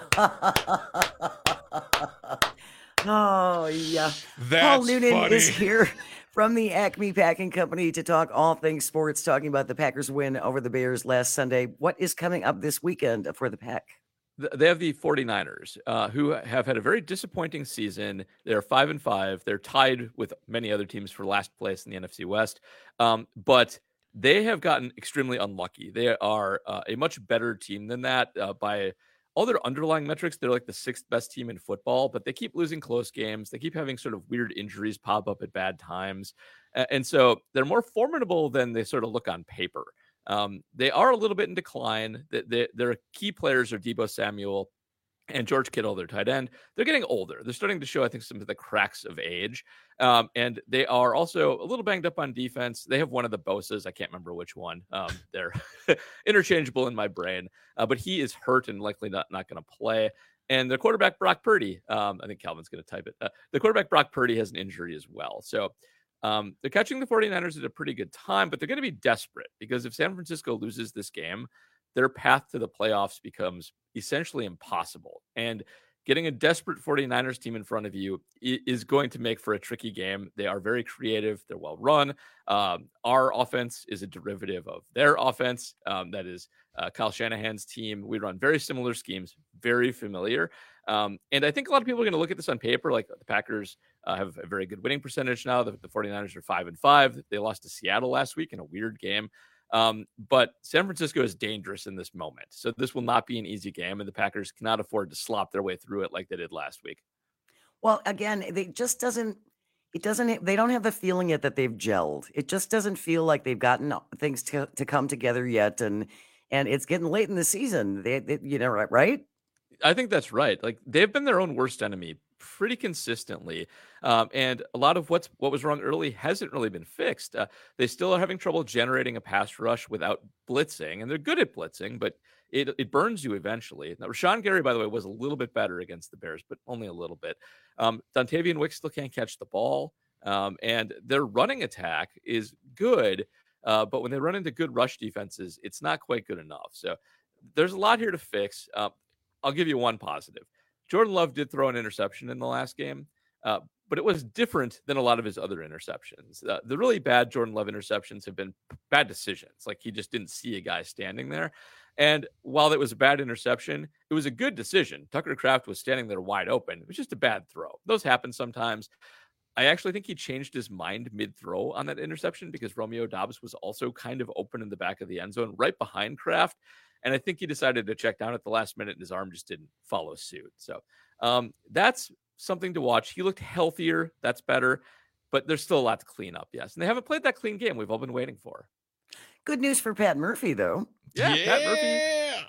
oh, yeah. That's Paul Noonan funny. is here from the Acme Packing Company to talk all things sports, talking about the Packers win over the Bears last Sunday. What is coming up this weekend for the Pack? They have the 49ers, uh, who have had a very disappointing season. They're five and five. They're tied with many other teams for last place in the N F C West. Um, but they have gotten extremely unlucky. They are uh, a much better team than that uh, by all their underlying metrics. They're like the sixth best team in football, but they keep losing close games. They keep having sort of weird injuries pop up at bad times. And so they're more formidable than they sort of look on paper. Um, they are a little bit in decline. They, they, their key players are Deebo Samuel and George Kittle, their tight end. They're getting older. They're starting to show, I think, some of the cracks of age. Um, and they are also a little banged up on defense. They have one of the Bosas. I can't remember which one. Um, they're interchangeable in my brain. Uh, but he is hurt and likely not, not going to play. And the quarterback, Brock Purdy, um, I think Calvin's going to type it. Uh, the quarterback, Brock Purdy, has an injury as well. So Um, they're catching the 49ers at a pretty good time, but they're going to be desperate because if San Francisco loses this game, their path to the playoffs becomes essentially impossible. And getting a desperate 49ers team in front of you is going to make for a tricky game. They are very creative. They're well run. Um, our offense is a derivative of their offense. Um, that is uh, Kyle Shanahan's team. We run very similar schemes, very familiar. Um, and I think a lot of people are going to look at this on paper, like the Packers uh, have a very good winning percentage now. The, the 49ers are five and five. They lost to Seattle last week in a weird game. Um, but San Francisco is dangerous in this moment. So this will not be an easy game, and the Packers cannot afford to slop their way through it like they did last week. Well, again, it just doesn't, it doesn't, they don't have the feeling yet that they've gelled. It just doesn't feel like they've gotten things to, to come together yet. And, and it's getting late in the season. They, they you know, right? I think that's right. Like they've been their own worst enemy pretty consistently. Um, and a lot of what's what was wrong early hasn't really been fixed. Uh, they still are having trouble generating a pass rush without blitzing, and they're good at blitzing, but it, it burns you eventually. Now, Rashawn Gary, by the way, was a little bit better against the Bears, but only a little bit. Um, Dontavian Wick still can't catch the ball, um, and their running attack is good, uh, but when they run into good rush defenses, it's not quite good enough. So there's a lot here to fix. Uh, I'll give you one positive. Jordan Love did throw an interception in the last game, uh, but it was different than a lot of his other interceptions. Uh, the really bad Jordan Love interceptions have been bad decisions. Like he just didn't see a guy standing there. And while it was a bad interception, it was a good decision. Tucker Kraft was standing there wide open. It was just a bad throw. Those happen sometimes. I actually think he changed his mind mid-throw on that interception because Romeo Doubs was also kind of open in the back of the end zone right behind Kraft. And I think he decided to check down at the last minute and his arm just didn't follow suit. So um, that's something to watch. He looked healthier. That's better. But there's still a lot to clean up, yes. And they haven't played that clean game we've all been waiting for. Good news for Pat Murphy, though. Yeah, yeah. Pat Murphy.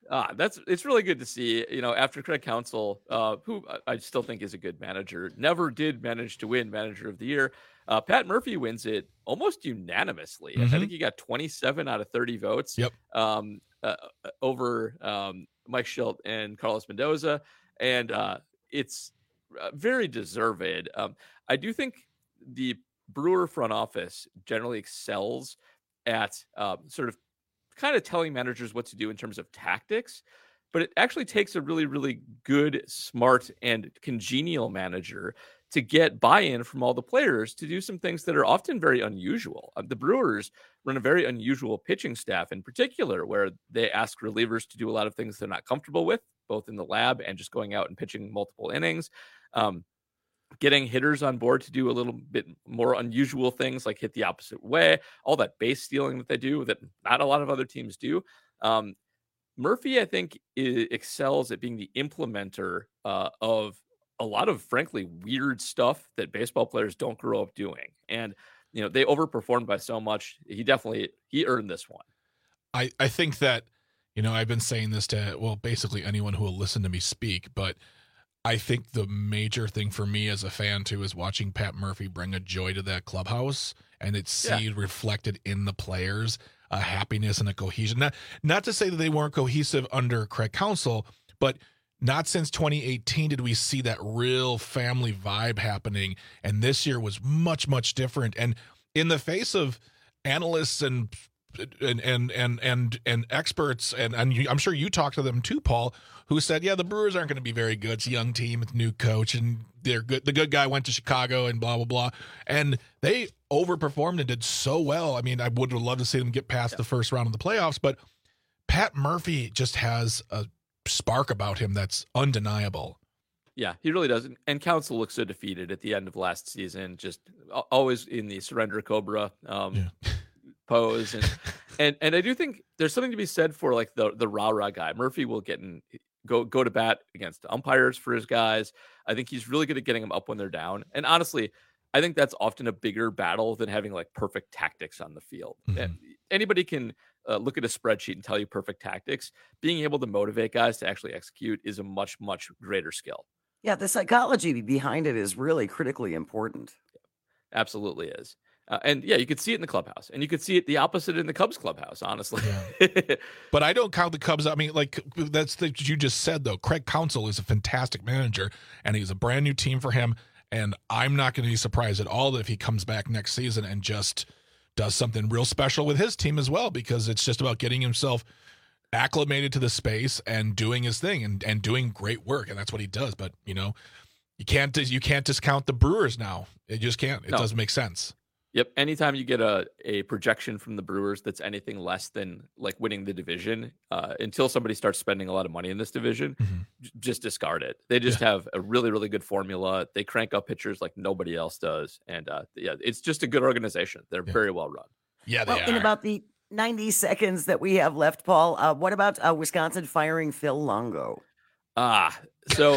Ah, that's it's really good to see. You know, after Craig Counsell, uh, who I, I still think is a good manager, never did manage to win Manager of the Year. Uh, Pat Murphy wins it almost unanimously. Mm-hmm. I think he got twenty-seven out of thirty votes. Yep. Um, uh, over um, Mike Shildt and Carlos Mendoza, and uh, it's uh, very deserved. Um, I do think the Brewer front office generally excels at um, sort of kind of telling managers what to do in terms of tactics, but it actually takes a really, really good, smart, and congenial manager to get buy-in from all the players to do some things that are often very unusual. Uh, the Brewers run a very unusual pitching staff in particular, where they ask relievers to do a lot of things they're not comfortable with, both in the lab and just going out and pitching multiple innings. Um, getting hitters on board to do a little bit more unusual things like hit the opposite way, all that base stealing that they do that not a lot of other teams do. Um, Murphy, I think, is, excels at being the implementer uh, of a lot of, frankly, weird stuff that baseball players don't grow up doing. And, you know, they overperformed by so much. He definitely, he earned this one. I, I think that, you know, I've been saying this to, well, basically anyone who will listen to me speak, but I think the major thing for me as a fan, too, is watching Pat Murphy bring a joy to that clubhouse, and it's see yeah. reflected in the players, a happiness and a cohesion. Not, not to say that they weren't cohesive under Craig Counsell, but not since twenty eighteen did we see that real family vibe happening, and this year was much, much different. And in the face of analysts and and and and and, and experts, and, and you, I'm sure you talked to them too, Paul, who said, yeah, the Brewers aren't going to be very good. It's a young team with a new coach, and they're good. The good guy went to Chicago and blah, blah, blah. And they overperformed and did so well. I mean, I would have loved to see them get past yeah. the first round of the playoffs, but Pat Murphy just has a spark about him that's undeniable. Yeah, he really does. And Counsell looks so defeated at the end of last season, just always in the surrender Cobra um, yeah. pose. And, and and I do think there's something to be said for like the the rah-rah guy. Murphy will get in, go go to bat against umpires for his guys. I think he's really good at getting them up when they're down. And honestly, I think that's often a bigger battle than having like perfect tactics on the field. Mm-hmm. And anybody can uh, look at a spreadsheet and tell you perfect tactics. Being able to motivate guys to actually execute is a much, much greater skill. Yeah, the psychology behind it is really critically important. Yeah, absolutely is. Uh, and yeah, you could see it in the clubhouse, and you could see it the opposite in the Cubs clubhouse, honestly. Yeah. But I don't count the Cubs. I mean, like that's the, you just said, though. Craig Counsell is a fantastic manager, and he's a brand new team for him. And I'm not going to be surprised at all if he comes back next season and just does something real special with his team as well, because it's just about getting himself acclimated to the space and doing his thing and, and doing great work. And that's what he does. But, you know, you can't you can't discount the Brewers now. It just can't. It no. doesn't make sense. Yep. Anytime you get a, a projection from the Brewers that's anything less than like winning the division, uh, until somebody starts spending a lot of money in this division, mm-hmm. j- just discard it. They just yeah. have a really, really good formula. They crank up pitchers like nobody else does. And uh, yeah, it's just a good organization. They're yeah. very well run. Yeah, they well, are. In about the ninety seconds that we have left, Paul, uh, what about uh, Wisconsin firing Phil Longo? Ah, so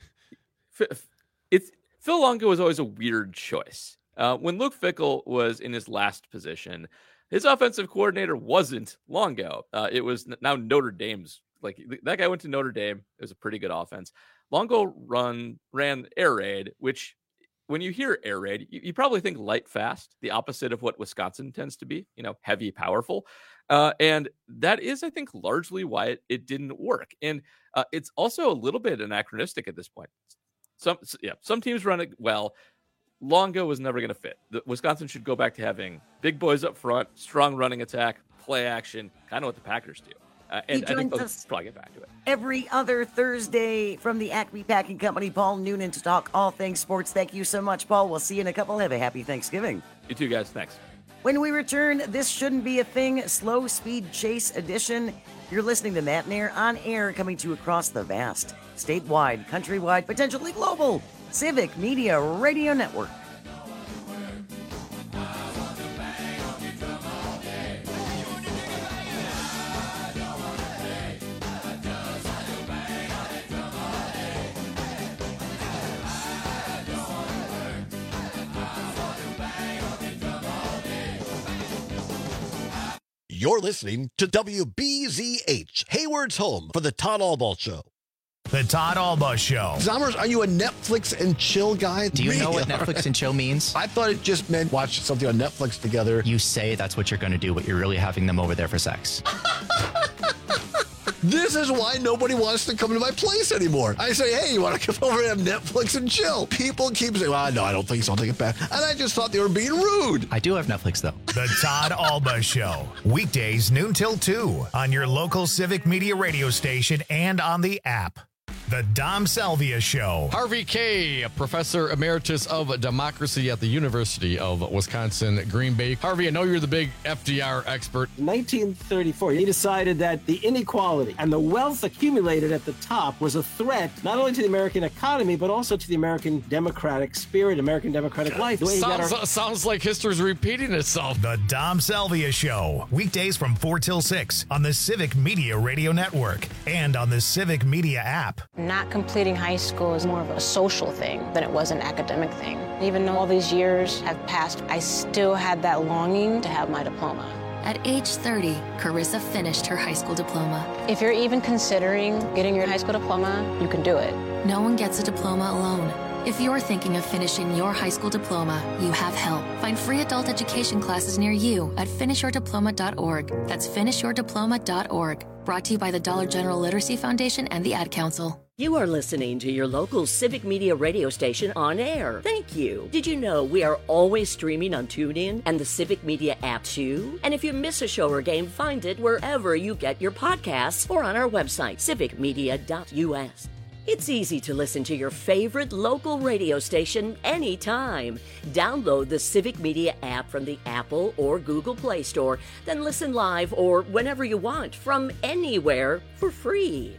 it's Phil Longo was always a weird choice. Uh, when Luke Fickell was in his last position, his offensive coordinator wasn't Longo. Uh, it was now Notre Dame's. Like that guy went to Notre Dame. It was a pretty good offense. Longo run ran air raid, which when you hear air raid, you, you probably think light, fast, the opposite of what Wisconsin tends to be. You know, heavy, powerful, uh, and that is, I think, largely why it, it didn't work. And uh, it's also a little bit anachronistic at this point. Some yeah, some teams run it well. Longo was never going to fit. The, Wisconsin should go back to having big boys up front, strong running attack, play action, kind of what the Packers do. Uh, and I think they'll probably get back to it. Every other Thursday from the Acme Packing Company, Paul Noonan, to talk all things sports. Thank you so much, Paul. We'll see you in a couple. Have a happy Thanksgiving. You too, guys. Thanks. When we return, this shouldn't be a thing. Slow Speed Chase edition. You're listening to Matt and Air on air, coming to you across the vast, statewide, countrywide, potentially global Civic Media Radio Network. You're listening to W B Z H, Hayward's home for the Todd Albaugh Show. The Todd Albaugh Show. Zommers, are you a Netflix and chill guy? Do you Me? know what Netflix and chill means? I thought it just meant watch something on Netflix together. You say that's what you're going to do, but you're really having them over there for sex. This is why nobody wants to come to my place anymore. I say, hey, you want to come over and have Netflix and chill? People keep saying, well, no, I don't think so. I'll take it back. And I just thought they were being rude. I do have Netflix, though. The Todd Albaugh Show. Weekdays noon till two on your local Civic Media radio station and on the app. The Dom Salvia Show. Harvey Kaye, Professor Emeritus of Democracy at the University of Wisconsin, Green Bay. Harvey, I know you're the big F D R expert. nineteen thirty-four, he decided that the inequality and the wealth accumulated at the top was a threat not only to the American economy, but also to the American democratic spirit, American democratic life. The way he got Sounds, our- sounds like history's repeating itself. The Dom Salvia Show. Weekdays from four till six on the Civic Media Radio Network and on the Civic Media app. Not completing high school is more of a social thing than it was an academic thing. Even though all these years have passed, I still had that longing to have my diploma. At age thirty, Carissa finished her high school diploma. If you're even considering getting your high school diploma, you can do it. No one gets a diploma alone. If you're thinking of finishing your high school diploma, you have help. Find free adult education classes near you at finish your diploma dot org. That's finish your diploma dot org. Brought to you by the Dollar General Literacy Foundation and the Ad Council. You are listening to your local Civic Media radio station on air. Thank you. Did you know we are always streaming on TuneIn and the Civic Media app too? And if you miss a show or game, find it wherever you get your podcasts or on our website, civic media dot U S. It's easy to listen to your favorite local radio station anytime. Download the Civic Media app from the Apple or Google Play Store, then listen live or whenever you want from anywhere for free.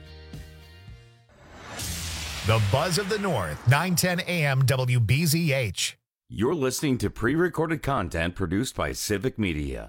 The Buzz of the North, nine ten a.m. W B Z H. You're listening to pre-recorded content produced by Civic Media.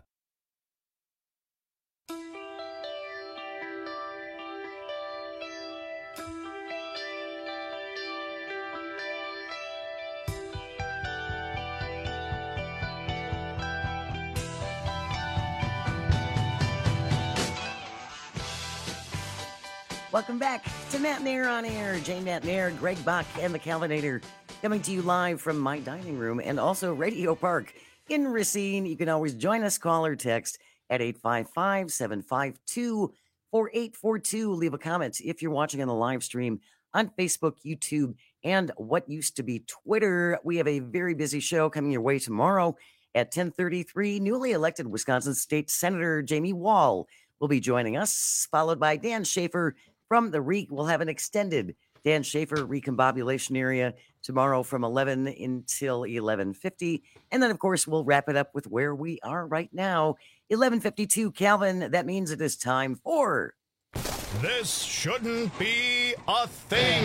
Welcome back to Matt Nair on Air. Jane Matt Nair, Greg Bach, and the Calvinator coming to you live from my dining room and also Radio Park in Racine. You can always join us, call or text at eight five five, seven five two, four eight four two. Leave a comment if you're watching on the live stream on Facebook, YouTube, and what used to be Twitter. We have a very busy show coming your way tomorrow at ten thirty-three. Newly elected Wisconsin State Senator Jamie Wall will be joining us, followed by Dan Schaefer from the REEC. We'll have an extended Dan Schaefer recombobulation area tomorrow from eleven until eleven fifty. And then, of course, we'll wrap it up with where we are right now. eleven fifty-two, Calvin. That means it is time for... This shouldn't be a thing.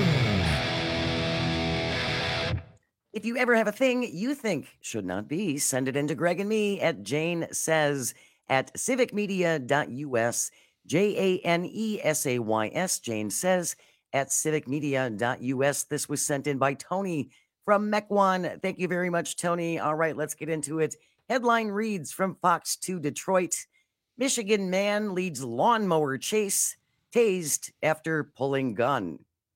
If you ever have a thing you think should not be, send it in to Greg and me at Jane Says at civic media dot U S. J A N E S A Y S, Jane Says, at civic media dot U S. This was sent in by Tony from Mequon. Thank you very much, Tony. All right, let's get into it. Headline reads from Fox two Detroit. Michigan man leads lawnmower chase, tased after pulling gun.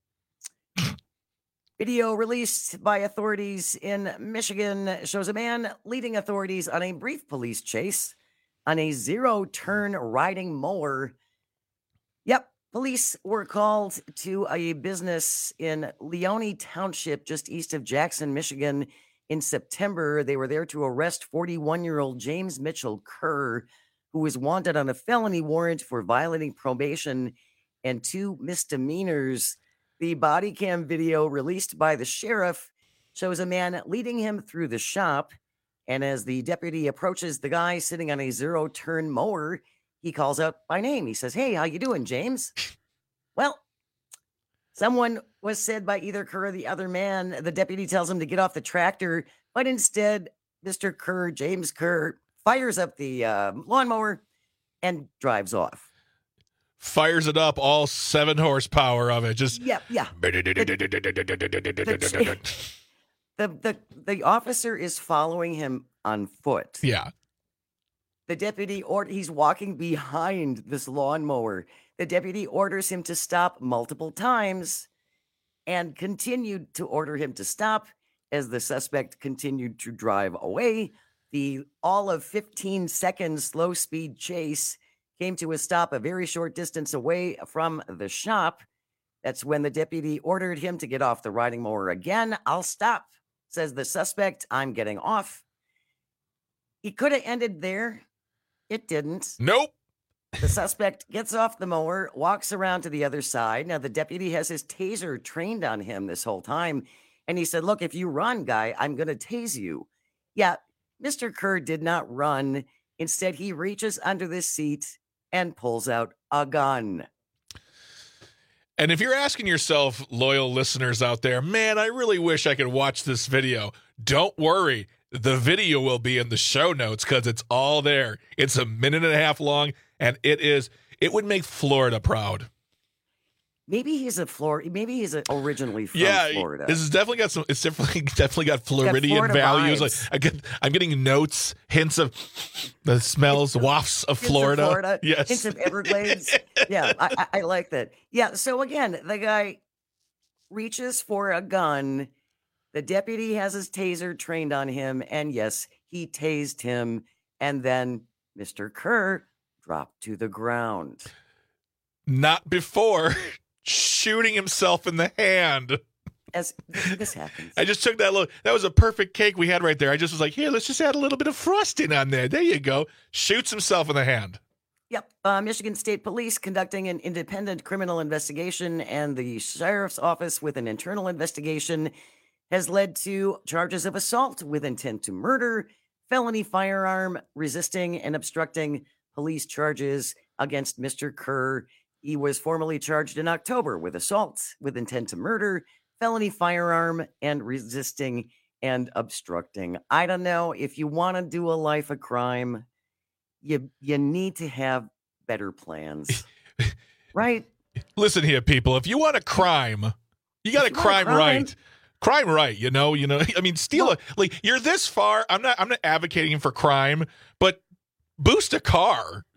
Video released by authorities in Michigan shows a man leading authorities on a brief police chase on a zero-turn riding mower. Yep, police were called to a business in Leone Township, just east of Jackson, Michigan, in September. They were there to arrest forty-one-year-old James Mitchell Kerr, who was wanted on a felony warrant for violating probation and two misdemeanors. The body cam video released by the sheriff shows a man leading him through the shop. And as the deputy approaches the guy sitting on a zero-turn mower, he calls out by name. He says, "Hey, how you doing, James?" Well, someone was said by either Kerr or the other man. The deputy tells him to get off the tractor, but instead, Mister Kerr, James Kerr, fires up the uh, lawnmower and drives off. Fires it up, all seven horsepower of it. Just yeah, yeah. The, the the officer is following him on foot. Yeah. The deputy, or he's walking behind this lawnmower. The deputy orders him to stop multiple times and continued to order him to stop as the suspect continued to drive away. The all of fifteen second slow speed chase came to a stop a very short distance away from the shop. That's when the deputy ordered him to get off the riding mower again. I'll stop, says the suspect. I'm getting off. He could have ended there. It didn't. Nope. The suspect gets off the mower, walks around to the other side. Now, the deputy has his taser trained on him this whole time. And he said, look, if you run, guy, I'm going to tase you. Yeah, Mister Kerr did not run. Instead, he reaches under the seat and pulls out a gun. And if you're asking yourself, loyal listeners out there, man, I really wish I could watch this video. Don't worry. The video will be in the show notes because it's all there. It's a minute and a half long, and it is, it would make Florida proud. Maybe he's a Florida. Maybe he's a, originally from yeah, Florida. This has definitely got some. It's definitely definitely got Floridian values. Like I get, I'm getting notes, hints of the smells, wafts of Hints Florida. Of Florida. Yes, hints of Everglades. Yeah, I, I, I like that. Yeah. So again, the guy reaches for a gun. The deputy has his taser trained on him, and yes, he tased him, and then Mister Kerr dropped to the ground. Not before shooting himself in the hand. As this happens. I just took that little, that was a perfect cake we had right there. I just was like, here, let's just add a little bit of frosting on there. There you go. Shoots himself in the hand. Yep. Uh, Michigan State Police conducting an independent criminal investigation, and the sheriff's office with an internal investigation has led to charges of assault with intent to murder, felony firearm, resisting and obstructing police charges against Mister Kerr. He was formally charged in October with assault with intent to murder, felony firearm, and resisting and obstructing. I don't know. If you want to do a life of crime, you you need to have better plans. Right? Listen here, people. If you want a crime, you got to crime, crime right. Crime right, you know, you know. I mean, steal a like you're this far. I'm not I'm not advocating for crime, but boost a car.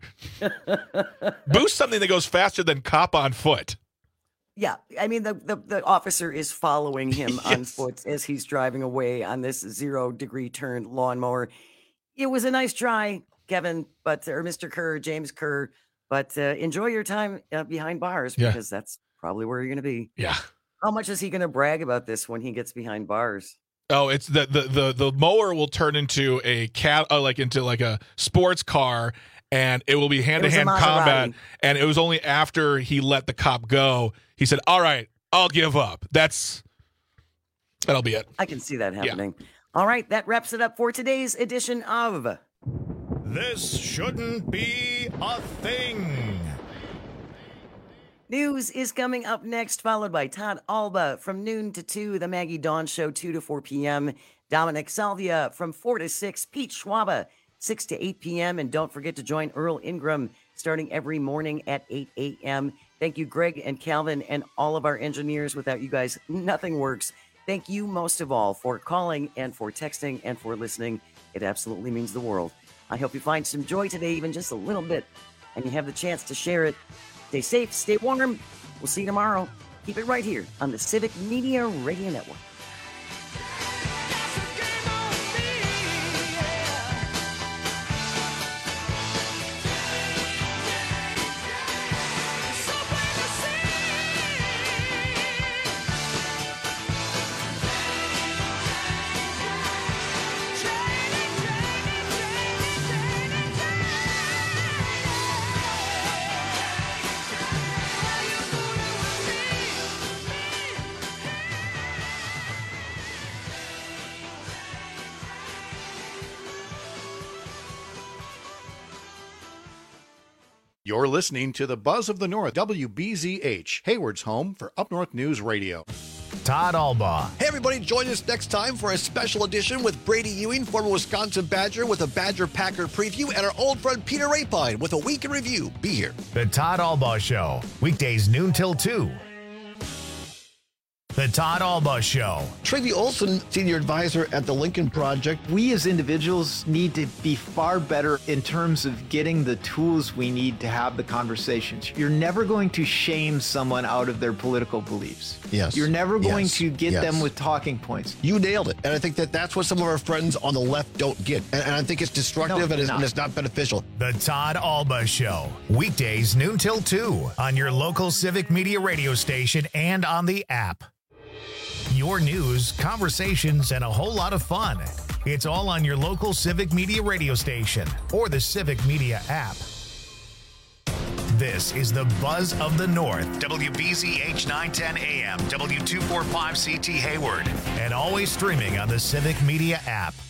Boost something that goes faster than cop on foot. Yeah, I mean, the, the, the officer is following him yes. on foot as he's driving away on this zero-degree turn lawnmower. It was a nice try, Kevin, but or Mister Kerr, James Kerr, but uh, enjoy your time uh, behind bars because yeah. that's probably where you're going to be. Yeah. How much is he going to brag about this when he gets behind bars? Oh, it's the the the, the mower will turn into a cat, uh, like into like a sports car, and it will be hand to hand combat. And it was only after he let the cop go, he said, "All right, I'll give up." That's that'll be it. I can see that happening. Yeah. All right, that wraps it up for today's edition of This Shouldn't Be a Thing. News is coming up next, followed by Todd Alba from noon to two, the Maggie Dawn Show, two to four p.m., Dominic Salvia from four to six, Pete Schwaba, six to eight p.m., and don't forget to join Earl Ingram starting every morning at eight a.m. Thank you, Greg and Calvin, and all of our engineers. Without you guys, nothing works. Thank you most of all for calling and for texting and for listening. It absolutely means the world. I hope you find some joy today, even just a little bit, and you have the chance to share it. Stay safe, stay warm. We'll see you tomorrow. Keep it right here on the Civic Media Radio Network. You're listening to the Buzz of the North, W B Z H, Hayward's home for Up North News Radio. Todd Albaugh. Hey, everybody, join us next time for a special edition with Brady Ewing, former Wisconsin Badger, with a Badger Packer preview, and our old friend Peter Rapine with a week in review. Be here. The Todd Albaugh Show, weekdays noon till two. The Todd Alba Show. Tracy Olson, senior advisor at the Lincoln Project. We as individuals need to be far better in terms of getting the tools we need to have the conversations. You're never going to shame someone out of their political beliefs. Yes. You're never going Yes. to get Yes. them with talking points. You nailed it. And I think that that's what some of our friends on the left don't get. And, and I think it's destructive No, and, it's, not. and it's not beneficial. The Todd Alba Show. Weekdays noon till two on your local Civic Media radio station and on the app. Your news, conversations, and a whole lot of fun. It's all on your local Civic Media radio station or the Civic Media app. This is the Buzz of the North. W B Z H nine ten A M, W two forty-five C T Hayward, and always streaming on the Civic Media app.